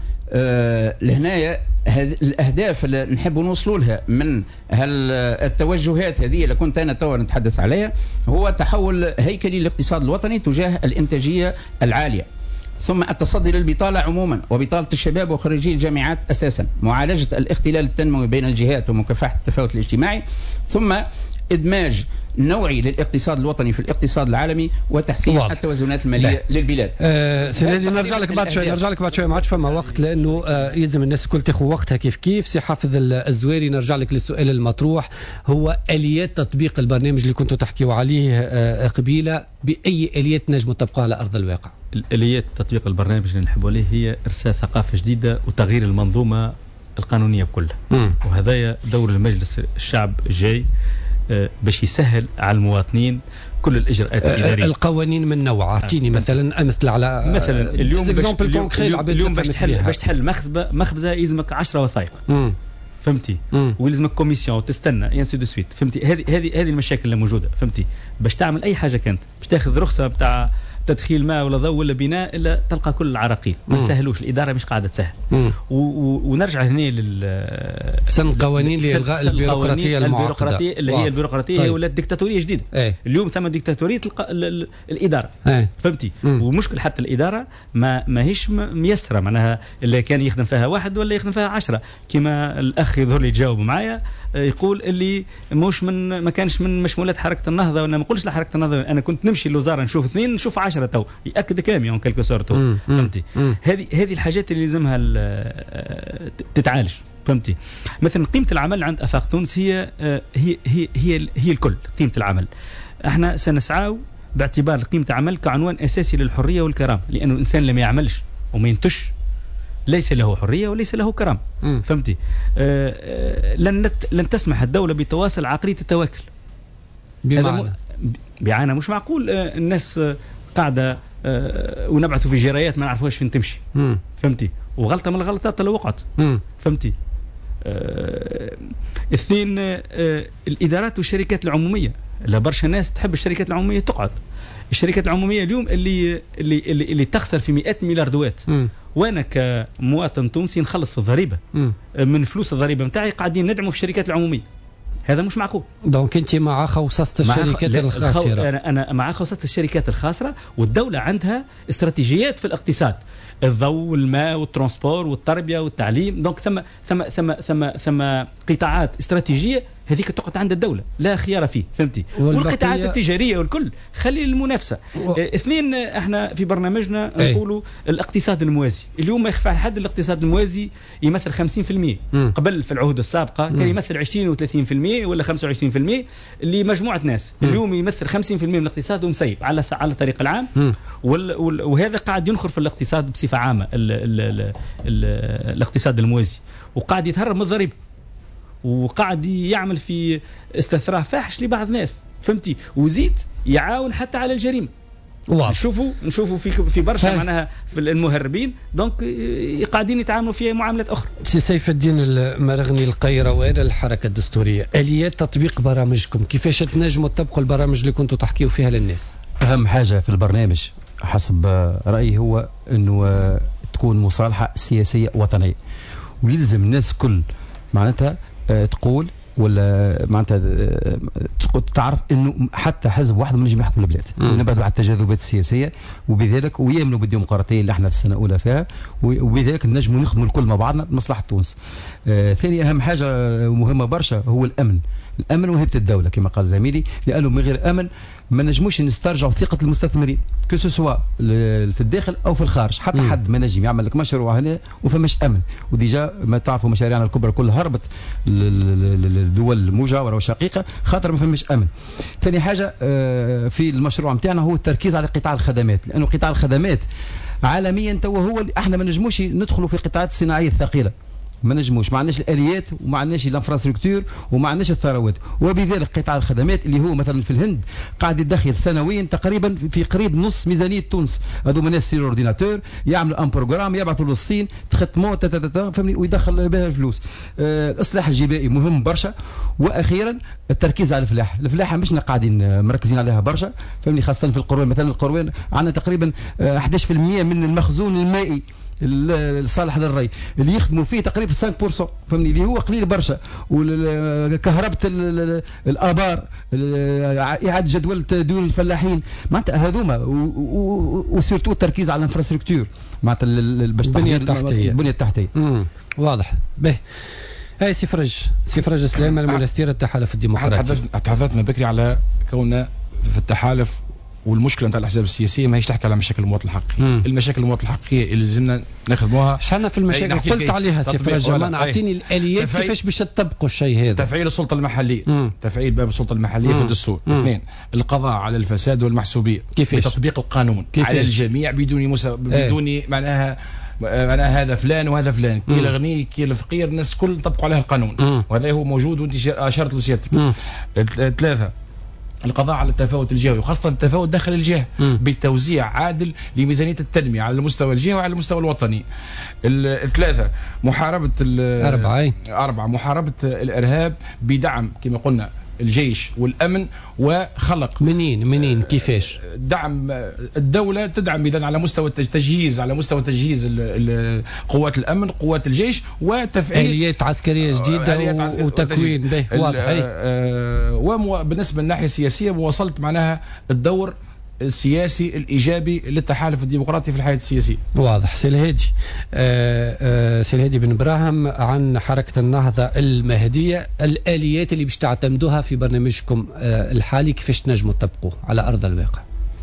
لهنايا الأهداف اللي نحب نوصلوا لها من التوجهات هذه اللي كنت أنا توا نتحدث عليها هو تحول هيكلي الاقتصاد الوطني تجاه الإنتاجية العالية، ثم التصدي للبطالة عموما وبطالة الشباب وخريجي الجامعات أساسا، معالجة الاختلال التنموي بين الجهات ومكافحة التفاوت الاجتماعي، ثم إدماج نوعي للاقتصاد الوطني في الاقتصاد العالمي وتحسين واضح. التوازنات المالية لا. للبلاد. آه سيدي نرجع لك بعد شوي نرجع لك بعد شوي ما عادش فما وقت لأنه آه يلزم الناس الكل تاخذ وقتها كيف كيف. سي حافظ الزويري نرجع لك للسؤال المطروح هو آليات تطبيق البرنامج اللي كنتوا تحكيوا عليه آه قبيلة، بأي آليات نجموا تطبقها على أرض الواقع؟ الآليات تطبيق البرنامج اللي نحبوا عليه هي إرساء ثقافة جديدة وتغيير المنظومة القانونيه كلها. وهذا دور المجلس الشعب الجاي باش يسهل على المواطنين كل الاجراءات الاداريه. القوانين من نوع اعطيني مثلا امثله على مثلا اليوم باش اليوم, اليوم باش تحل باش تحل مخبزه مخبزه يلزمك عشرة وثائق. مم. فهمتي؟ ويلزمك كوميسيون وتستنى انسي دو سويت. فهمتي؟ هذه هذه هذه المشاكل اللي موجوده. فهمتي؟ باش تعمل اي حاجه كانت باش تاخذ رخصه بتاع تدخيل ماء ولا ضوء ولا بناء الا تلقى كل العراقيل. ما تسهلوش، الاداره مش قاعده تسهل. ونرجع هنا لل سن قوانين لالغاء البيروقراطيه البيروقراطيه اللي هي البيروقراطيه طيب. ولات ديكتاتوريه جديده. ايه؟ اليوم ثم ديكتاتوريه الاداره. ايه؟ فهمتي؟ ومشكل حتى الاداره ما ماهيش ميسره، معناها اللي كان يخدم فيها واحد ولا يخدم فيها عشرة. كما الاخ يظهر لي يجاوب معايا يقول اللي مش من ما كانش من مشمولات حركه النهضه، وانا ما نقولش لحركه النهضه، انا كنت نمشي للوزاره نشوف اثنين نشوف عشرة تو ياكد كلامي اون كلكو سورت. فهمتي؟ هذه هذه الحاجات اللي لازمها تتعالج. فهمتي؟ مثلا قيمه العمل عند افاق تونس هي هي هي هي, هي الكل. قيمه العمل احنا سنسعى باعتبار قيمه العمل كعنوان اساسي للحريه والكرامه، لانه الانسان لما يعملش وما ينتش ليس له حريه وليس له كرامه. فهمتي؟ آه آه لن لن تسمح الدوله بتواصل عقليه التواكل. بمعنى بمعنى مش معقول آه الناس آه قاعده آه ونبعثوا في جرايات ما نعرفوش فين تمشي. مم. فهمتي؟ وغلطه من الغلطات اللي وقعت. مم. فهمتي؟ آه اثنين آه الادارات والشركات العموميه، لا برشا ناس تحب الشركات العموميه تقعد. الشركات العموميه اليوم اللي اللي اللي, اللي تخسر في مئات ملياردوات. وانا كمواطن تونسي نخلص في الضريبه من فلوس الضريبه نتاعي قاعدين ندعموا في الشركات العموميه. هذا مش معقول. دونك انت مع خوصصه الشركات مع الخاسره. انا انا مع خوصصه الشركات الخاسره، والدوله عندها استراتيجيات في الاقتصاد، الضوء والماء والترانسبور والتربيه والتعليم. دونك ثم ثم ثم ثم ثم قطاعات استراتيجيه هذيك تقعد عند الدوله لا خيار فيه. فهمتي؟ والقطاعات التجاريه والكل خلي المنافسه. و... اثنين احنا في برنامجنا نقولوا الاقتصاد الموازي. اليوم ما يخفى على حد الاقتصاد الموازي يمثل خمسين بالمئة. م. قبل في العهود السابقه م. كان يمثل عشرين وثلاثين بالمئة ولا خمسة وعشرين بالمئة لمجموعه ناس. م. اليوم يمثل خمسين بالمئة من الاقتصاد ومسيب على على الطريق العام. وال... وال... وهذا قاعد ينخر في الاقتصاد بصفه عامه ال... ال... ال... ال... الاقتصاد الموازي، وقاعد يتهرب من الضريبه، وقاعد يعمل في استثراء فاحش لبعض الناس. فهمتي؟ وزيد يعاون حتى على الجريمه. واو. نشوفوا نشوفوا في في برشا معناها في المهربين دونك قاعدين يتعاملوا في معاملات اخرى. سي سيف الدين المرغني القيروان الحركه الدستوريه، اليات تطبيق برامجكم كيفاش تنجموا تطبقوا البرامج اللي كنتوا تحكيوا فيها للناس؟ اهم حاجه في البرنامج حسب رايي هو انه تكون مصالحه سياسيه وطنيه، ويلزم الناس كل معناتها تقول ولا معناتها تعرف انه حتى حزب واحد ما نجم يحكم البلاد، ونبعدوا على التجاذبات السياسيه، وبذلك ويامنوا بالديمقراطيه اللي احنا في السنه الاولى فيها، وبذلك نجموا نخدموا الكل مع بعضنا لمصلحه تونس. آه ثاني اهم حاجه مهمه برشا هو الامن، الامن وهبه الدوله كما قال زميلي، لانه من غير امن ما نجموش نسترجعوا ثقه المستثمرين كو سوا في الداخل او في الخارج. حتى م. حد ما نجم يعمل لك مشروع هنا وفماش امن، وديجا ما تعرفوا مشاريعنا الكبرى كلها هربت للدول المجاوره وشقيقه خاطر ما فماش امن. ثاني حاجه في المشروع نتاعنا هو التركيز على قطاع الخدمات، لانه قطاع الخدمات عالميا تو هو احنا ما نجموش ندخلوا في القطاعات الصناعيه الثقيله، ما نجموش، ما عندناش الاليات وما عندناش الانفراستركتور وما عندناش الثروات. وبذلك قطاع الخدمات اللي هو مثلا في الهند قاعد يدخل سنويا تقريبا في قريب نص ميزانيه تونس. هذوما ناس يصيروا اورديناتور يعملوا ان بروجرام يبعثوا للصين تختموا فهمني ويدخل بها الفلوس. آه الاصلاح الجبائي مهم برشا. واخيرا التركيز على الفلاحه، الفلاحه مش قاعدين مركزين عليها برشا فهمني، خاصه في القروان. مثلا القروان عندنا تقريبا آه احد عشر بالمئة من المخزون المائي الصالح للري اللي يخدموا فيه تقريبا خمسة بالمئة فهمني، اللي هو قليل برشا. وكهربة الآبار، إعادة جدولة ديون الفلاحين، معناتها هذوما وسيرتو التركيز على الانفراستركتور معناتها البنية التحتية. البنية التحتية واضح به. هاي سفرج سفرج سليمان المنستير التحالف الديمقراطي. تحدثنا بكري على كوننا في التحالف، والمشكله نتاع الاحزاب السياسيه ما هيش تحكي على مشاكل المواطن الحقيقيه. المشاكل المواطن الحقيقيه اللي لازمنا ناخذوها شحنا في المشاكل قلت عليها سفر الجمال. اعطيني الاليات كيفاش باش تطبقوا الشيء هذا. تفعيل السلطه المحليه، مم. تفعيل باب السلطه المحليه في الدستور. اثنين القضاء على الفساد والمحسوبيه كيفاش بتطبيق القانون كيفاش؟ على الجميع بدون مسا... بدون ايه؟ معناها انا هذا فلان وهذا فلان، كي الغني كي الفقير، الناس الكل طبقوا عليه القانون، وهذا هو موجود وانت اشرت له سيادتك. ثلاثه، القضاء على التفاوت الجهوي وخاصة التفاوت داخل الجهة بتوزيع عادل لميزانية التنمية على المستوى الجهوي وعلى المستوى الوطني. الثلاثة، محاربة أربعة أربعة محاربة الإرهاب بدعم كما قلنا الجيش والأمن، وخلق منين منين كيفاش دعم الدولة تدعم إذن على مستوى التجهيز، على مستوى تجهيز قوات الأمن قوات الجيش، وتفعيل آليات عسكرية جديدة وتكوين به واضح. وبالنسبة للناحية السياسية مواصلة معناها الدور السياسي الإيجابي للتحالف الديمقراطي في الحياة السياسية. واضح. سي الهادي آه آه سي الهادي بن براهم عن حركة النهضة المهدية، الآليات اللي باش تعتمدوها في برنامجكم آه الحالي كيفاش تنجموا تطبقوه على أرض الواقع؟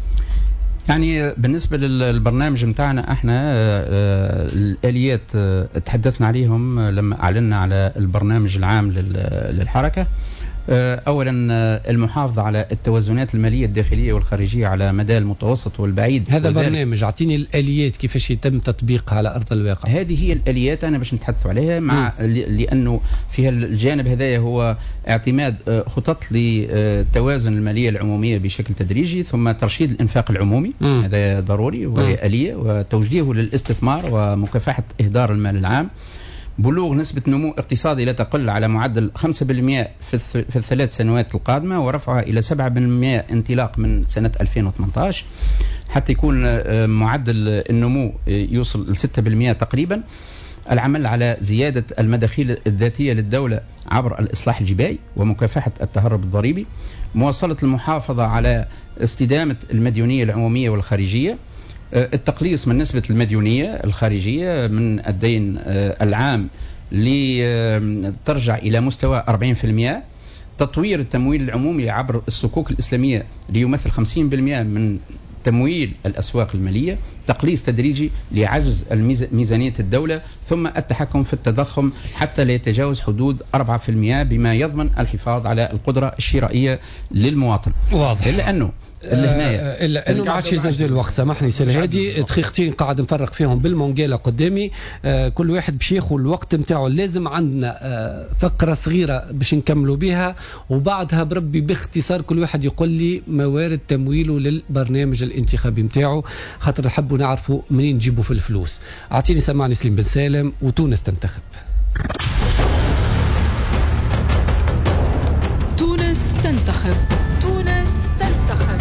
يعني بالنسبة للبرنامج متاعنا احنا آه الآليات آه تحدثنا عليهم لما أعلنا على البرنامج العام للحركة. أولا المحافظة على التوازنات المالية الداخلية والخارجية على مدى المتوسط والبعيد. هذا برنامج، أعطيني الآليات كيفاش يتم تطبيقها على أرض الواقع. هذه هي الآليات أنا باش نتحدث عليها مع م. لأنه فيها الجانب هذايا هو اعتماد خطط لتوازن المالية العمومية بشكل تدريجي، ثم ترشيد الإنفاق العمومي، م. هذا ضروري وهي آلية، وتوجيهه للاستثمار ومكافحة إهدار المال العام، بلوغ نسبة نمو اقتصادي لا تقل على معدل خمسة بالمئة في الثلاث سنوات القادمة، ورفعها إلى سبعة بالمئة انطلاق من سنة ألفين وثمانية عشر، حتى يكون معدل النمو يوصل ل ستة بالمئة تقريبا. العمل على زيادة المداخيل الذاتية للدولة عبر الإصلاح الجبائي ومكافحة التهرب الضريبي، مواصلة المحافظة على استدامة المديونية العمومية والخارجية، التقليص من نسبة المديونية الخارجية من الدين العام لترجع إلى مستوى أربعين بالمئة، تطوير التمويل العمومي عبر الصكوك الإسلامية ليمثل خمسين بالمئة من تمويل الأسواق المالية، تقليص تدريجي لعجز ميزانية الدولة، ثم التحكم في التضخم حتى لا يتجاوز حدود أربعة بالمئة بما يضمن الحفاظ على القدرة الشرائية للمواطن. واضح. إلا أنه آه الا انه ما عادش يزلزل الوقت. سامحني سي الهادي، دقيقتين قاعد نفرق فيهم بالمونجيلا قدامي. آه كل واحد باش ياخذ الوقت نتاعو. لازم عندنا آه فقره صغيره باش نكملوا بها، وبعدها بربي باختصار كل واحد يقول لي موارد تمويله للبرنامج الانتخابي نتاعو، خاطر نحبوا نعرفوا منين نجيبوا في الفلوس. اعطيني سمعني سليم بن سالم وتونس تنتخب. تونس تنتخب. تونس تنتخب.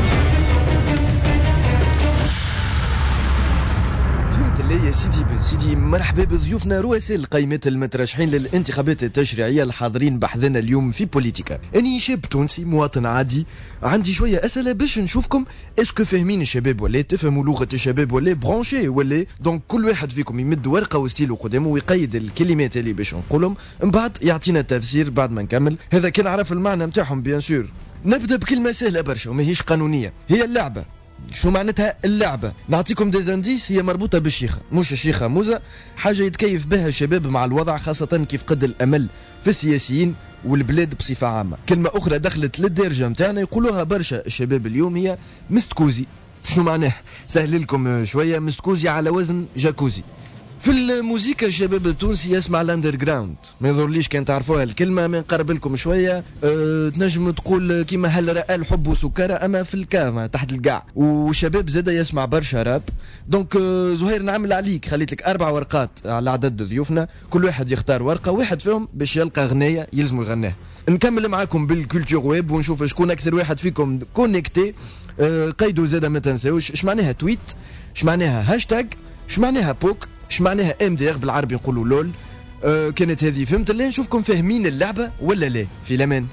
اللي يا سيدي بن سيدي، مرحبا بضيوفنا رؤساء القائمات المترشحين للانتخابات التشريعية الحاضرين بحثنا اليوم في بوليتيكا. اني شاب تونسي مواطن عادي، عندي شوية اسئلة باش نشوفكم اسكو فاهمين الشباب ولا تفهموا لغة الشباب ولا برانشي ولا. دونك كل واحد فيكم يمد ورقة وستيلو قدامه ويقيد الكلمات اللي باش نقولهم، من بعد يعطينا التفسير بعد ما نكمل. هذا كان عرف المعنى نتاعهم بيان سور. نبدا بكلمة سهلة برشا وماهيش قانونية، هي اللعبة. شو معناتها اللعبة؟ نعطيكم ديزانديس، هي مربوطة بالشيخة، مش الشيخة موزة، حاجة يتكيف بها الشباب مع الوضع، خاصة كيف قد الأمل في السياسيين والبلاد بصفة عامة. كلمة أخرى دخلت للدرجة متاعنا يقولوها برشا الشباب اليوم، هي مستكوزي. شو معناه؟ سهل لكم شوية، مستكوزي على وزن جاكوزي. في الموسيقى الشباب التونسي يسمع الاندر جراوند، ما يضرليش كان تعرفوها الكلمه، من قرب لكم شويه. أه تنجم تقول كيما هل راى الحب وسكرى، اما في الكامة تحت القاع. وشباب زاده يسمع برشا راب. دونك أه زهير نعمل عليك، خليت لك اربع ورقات على عدد ضيوفنا، كل واحد يختار ورقه، واحد فيهم باش يلقى غنايه يلزم يغناها. نكمل معاكم بالكولتور ويب ونشوف شكون اكثر واحد فيكم كونيكتي. أه قيدوا زاده ما تنساوش اش معناها تويت، اش معناها هاشتاج، اش معناها بوك، اش معناها ام دي ار بالعربي نقولوا لول. أه كانت هذه فهمت اللي نشوفكم فاهمين اللعبه ولا لا. في الامان.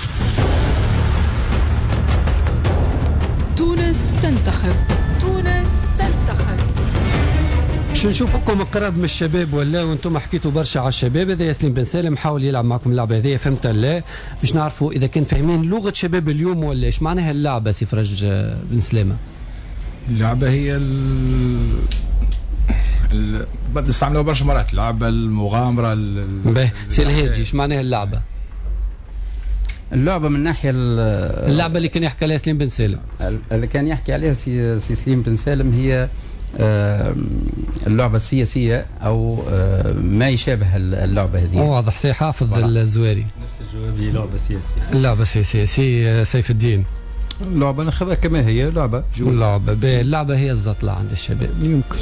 تونس تنتخب. تونس تنتخب. باش نشوفكم قرب من الشباب ولا، وانتم حكيتوا برشا على الشباب. هذا ياسليم بن سالم حاول يلعب معكم اللعبه هذه، فهمت لا؟ باش نعرفوا اذا كان فاهمين لغه شباب اليوم ولا. ايش معناها اللعبه سي فرج بن سلامه؟ اللعبه هي ال نستعملوها برشا مرات، اللعبة المغامرة. باهي سي الهادي، ايش معناها اللعبة؟ اللعبة من ناحية اللعبة اللي كان يحكي عليها سليم بن سالم، اللي كان يحكي عليها سي, سي سليم بن سالم، هي اللعبة السياسية أو ما يشابه اللعبة هذه. واضح. سي حافظ الزواري نفس الجواب هي لعبة سياسية. اللعبة سياسية. سي سيف الدين اللعبة ناخذها كما هي لعبة. اللعبة اللعبة هي الزطلة عند الشباب. يمكن.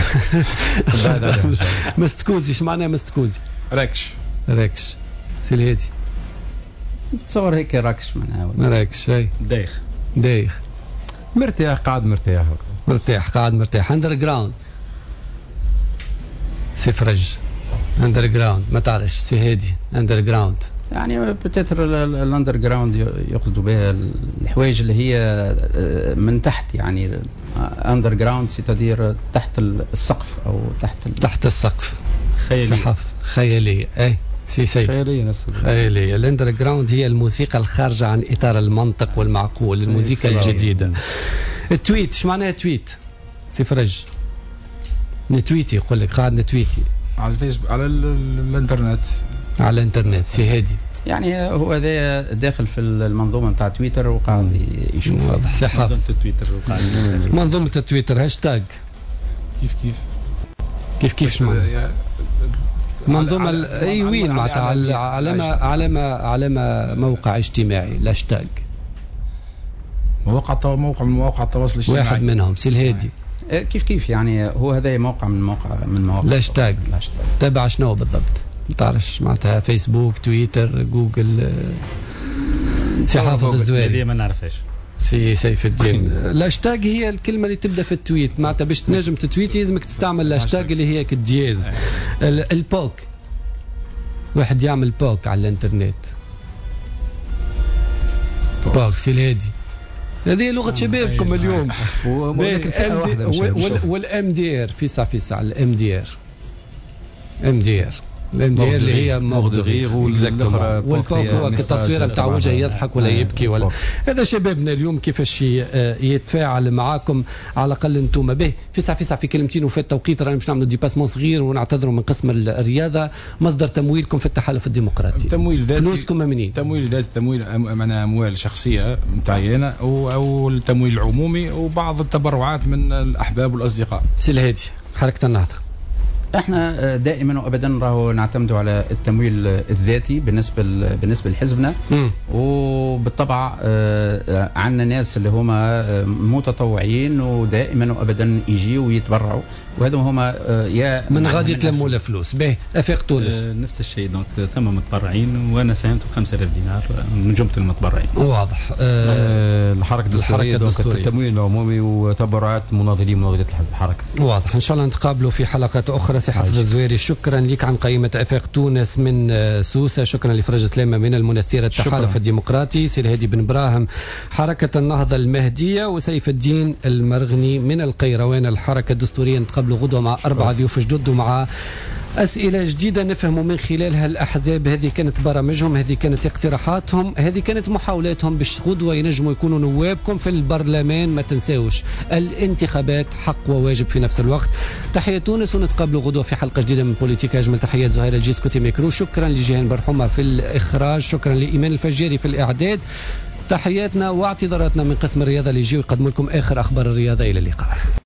مستكوزي. ايش معناها مستكوزي؟ راكش. راكش. سي الهادي. تصور هيك راكش معناها. راكش. اي دايخ. دايخ. مرتاح قاعد مرتاح. مرتاح قاعد مرتاح. اندر جراوند. سي فرج. اندر جراوند ما تعرفش. سي هادي اندر جراوند. يعني بتتر الاندر جراوند يقصد بها الحوايج اللي هي من تحت، يعني اندر جراوند سيتادير تحت السقف او تحت تحت السقف. خيالية. حفظ. خيالية. اي سي سي خيالية نفس خيالية. الاندر جراوند هي الموسيقى الخارجة عن اطار المنطق والمعقول، الموسيقى الجديدة. التويت. ايش معناها تويت؟ سي فرج. نتويتي. يقول لك قاعد نتويتي على الفيسبوك على الانترنت. على الانترنت. سي هادي يعني هو ذا داخل في المنظومه نتاع تويتر وقاعد يشوف. واضح. سي حافظ. منظومة تويتر وقاعد. منظومة تويتر. هاشتاج كيف كيف كيف كيف شو منظومة اي وين معناتها على على على على موقع اجتماعي. الهاشتاج مواقع موقع من مواقع التواصل الاجتماعي. واحد منهم. سي الهادي. كيف كيف يعني هو هذا موقع من موقع من مواقع الهاشتاج. تبع شنو بالضبط؟ ما تعرفش معناتها فيسبوك تويتر جوجل. سي حافظ الزواري. هذه ما نعرفهاش. سي سيف الدين. الهاشتاج هي الكلمه اللي تبدا في التويت، معناتها باش تنجم تتويت لازمك تستعمل الهاشتاج اللي هي كالدياز. البوك. واحد يعمل بوك على الانترنت. بوك. سي الهادي. هذه لغه شبابكم اليوم. والام دي ار في ساعه في ساعه الام دي ار. ام دي ار. الام دي ار اللي هي مغدغي. والبوك هو كالتصويره بتاع وجه يضحك ولا يبكي ولا. هذا شبابنا اليوم كيفاش يتفاعل معاكم على الاقل انتم به. في ساعه في ساعه في كلمتين وفي التوقيت رانا باش نعملوا ديباسمون صغير ونعتذروا من قسم الرياضه. مصدر تمويلكم في التحالف الديمقراطي. تمويل ذاتي. فلوسكم منين؟ تمويل ذاتي. تمويل معناها اموال شخصيه نتاعي انا او التمويل العمومي وبعض التبرعات من الاحباب والاصدقاء. سي الهادي حركه النهضه. احنا دائما وابدا راهو نعتمدوا على التمويل الذاتي بالنسبه بالنسبه لحزبنا. وبالطبع عندنا ناس اللي هما متطوعين ودائما وابدا يجيوا ويتبرعوا، وهذا هما يا من غادي يتلموا له فلوس. باهي افاق تونس. آه نفس الشيء. دونك ثم متبرعين وانا ساهمت ب خمسة آلاف دينار من جمله المتبرعين. واضح. آه آه الحركه الدستوريه. التمويل العمومي وتبرعات مناضلين مناضلات الحركه. واضح. ان شاء الله نتقابلوا في حلقات اخرى. سي حفظ الزويري شكرا لك عن قائمه افاق تونس من سوسه. شكرا لفرج سلامه من المنستير التحالف الديمقراطي. سي الهادي بن براهم حركه النهضه المهديه. وسيف الدين المرغني من القيروان الحركه الدستوريه. نتقابلوا غدوه مع اربعه ضيوف جدد ومع أسئلة جديدة نفهم من خلالها الأحزاب. هذه كانت برامجهم، هذه كانت اقتراحاتهم، هذه كانت محاولاتهم باش غدوة ينجموا يكونوا نوابكم في البرلمان. ما تنساوش الانتخابات حق وواجب في نفس الوقت. تحية تونس ونتقابلوا غدوة في حلقة جديدة من بوليتيكا. أجمل تحيات زهير الجيس كوتي ميكرو. شكرا لجيهان برحومة في الإخراج. شكرا لإيمان الفجاري في الإعداد. تحياتنا واعتذاراتنا من قسم الرياضة اللي يجيو يقدموا لكم آخر أخبار الرياضة. إلى اللقاء.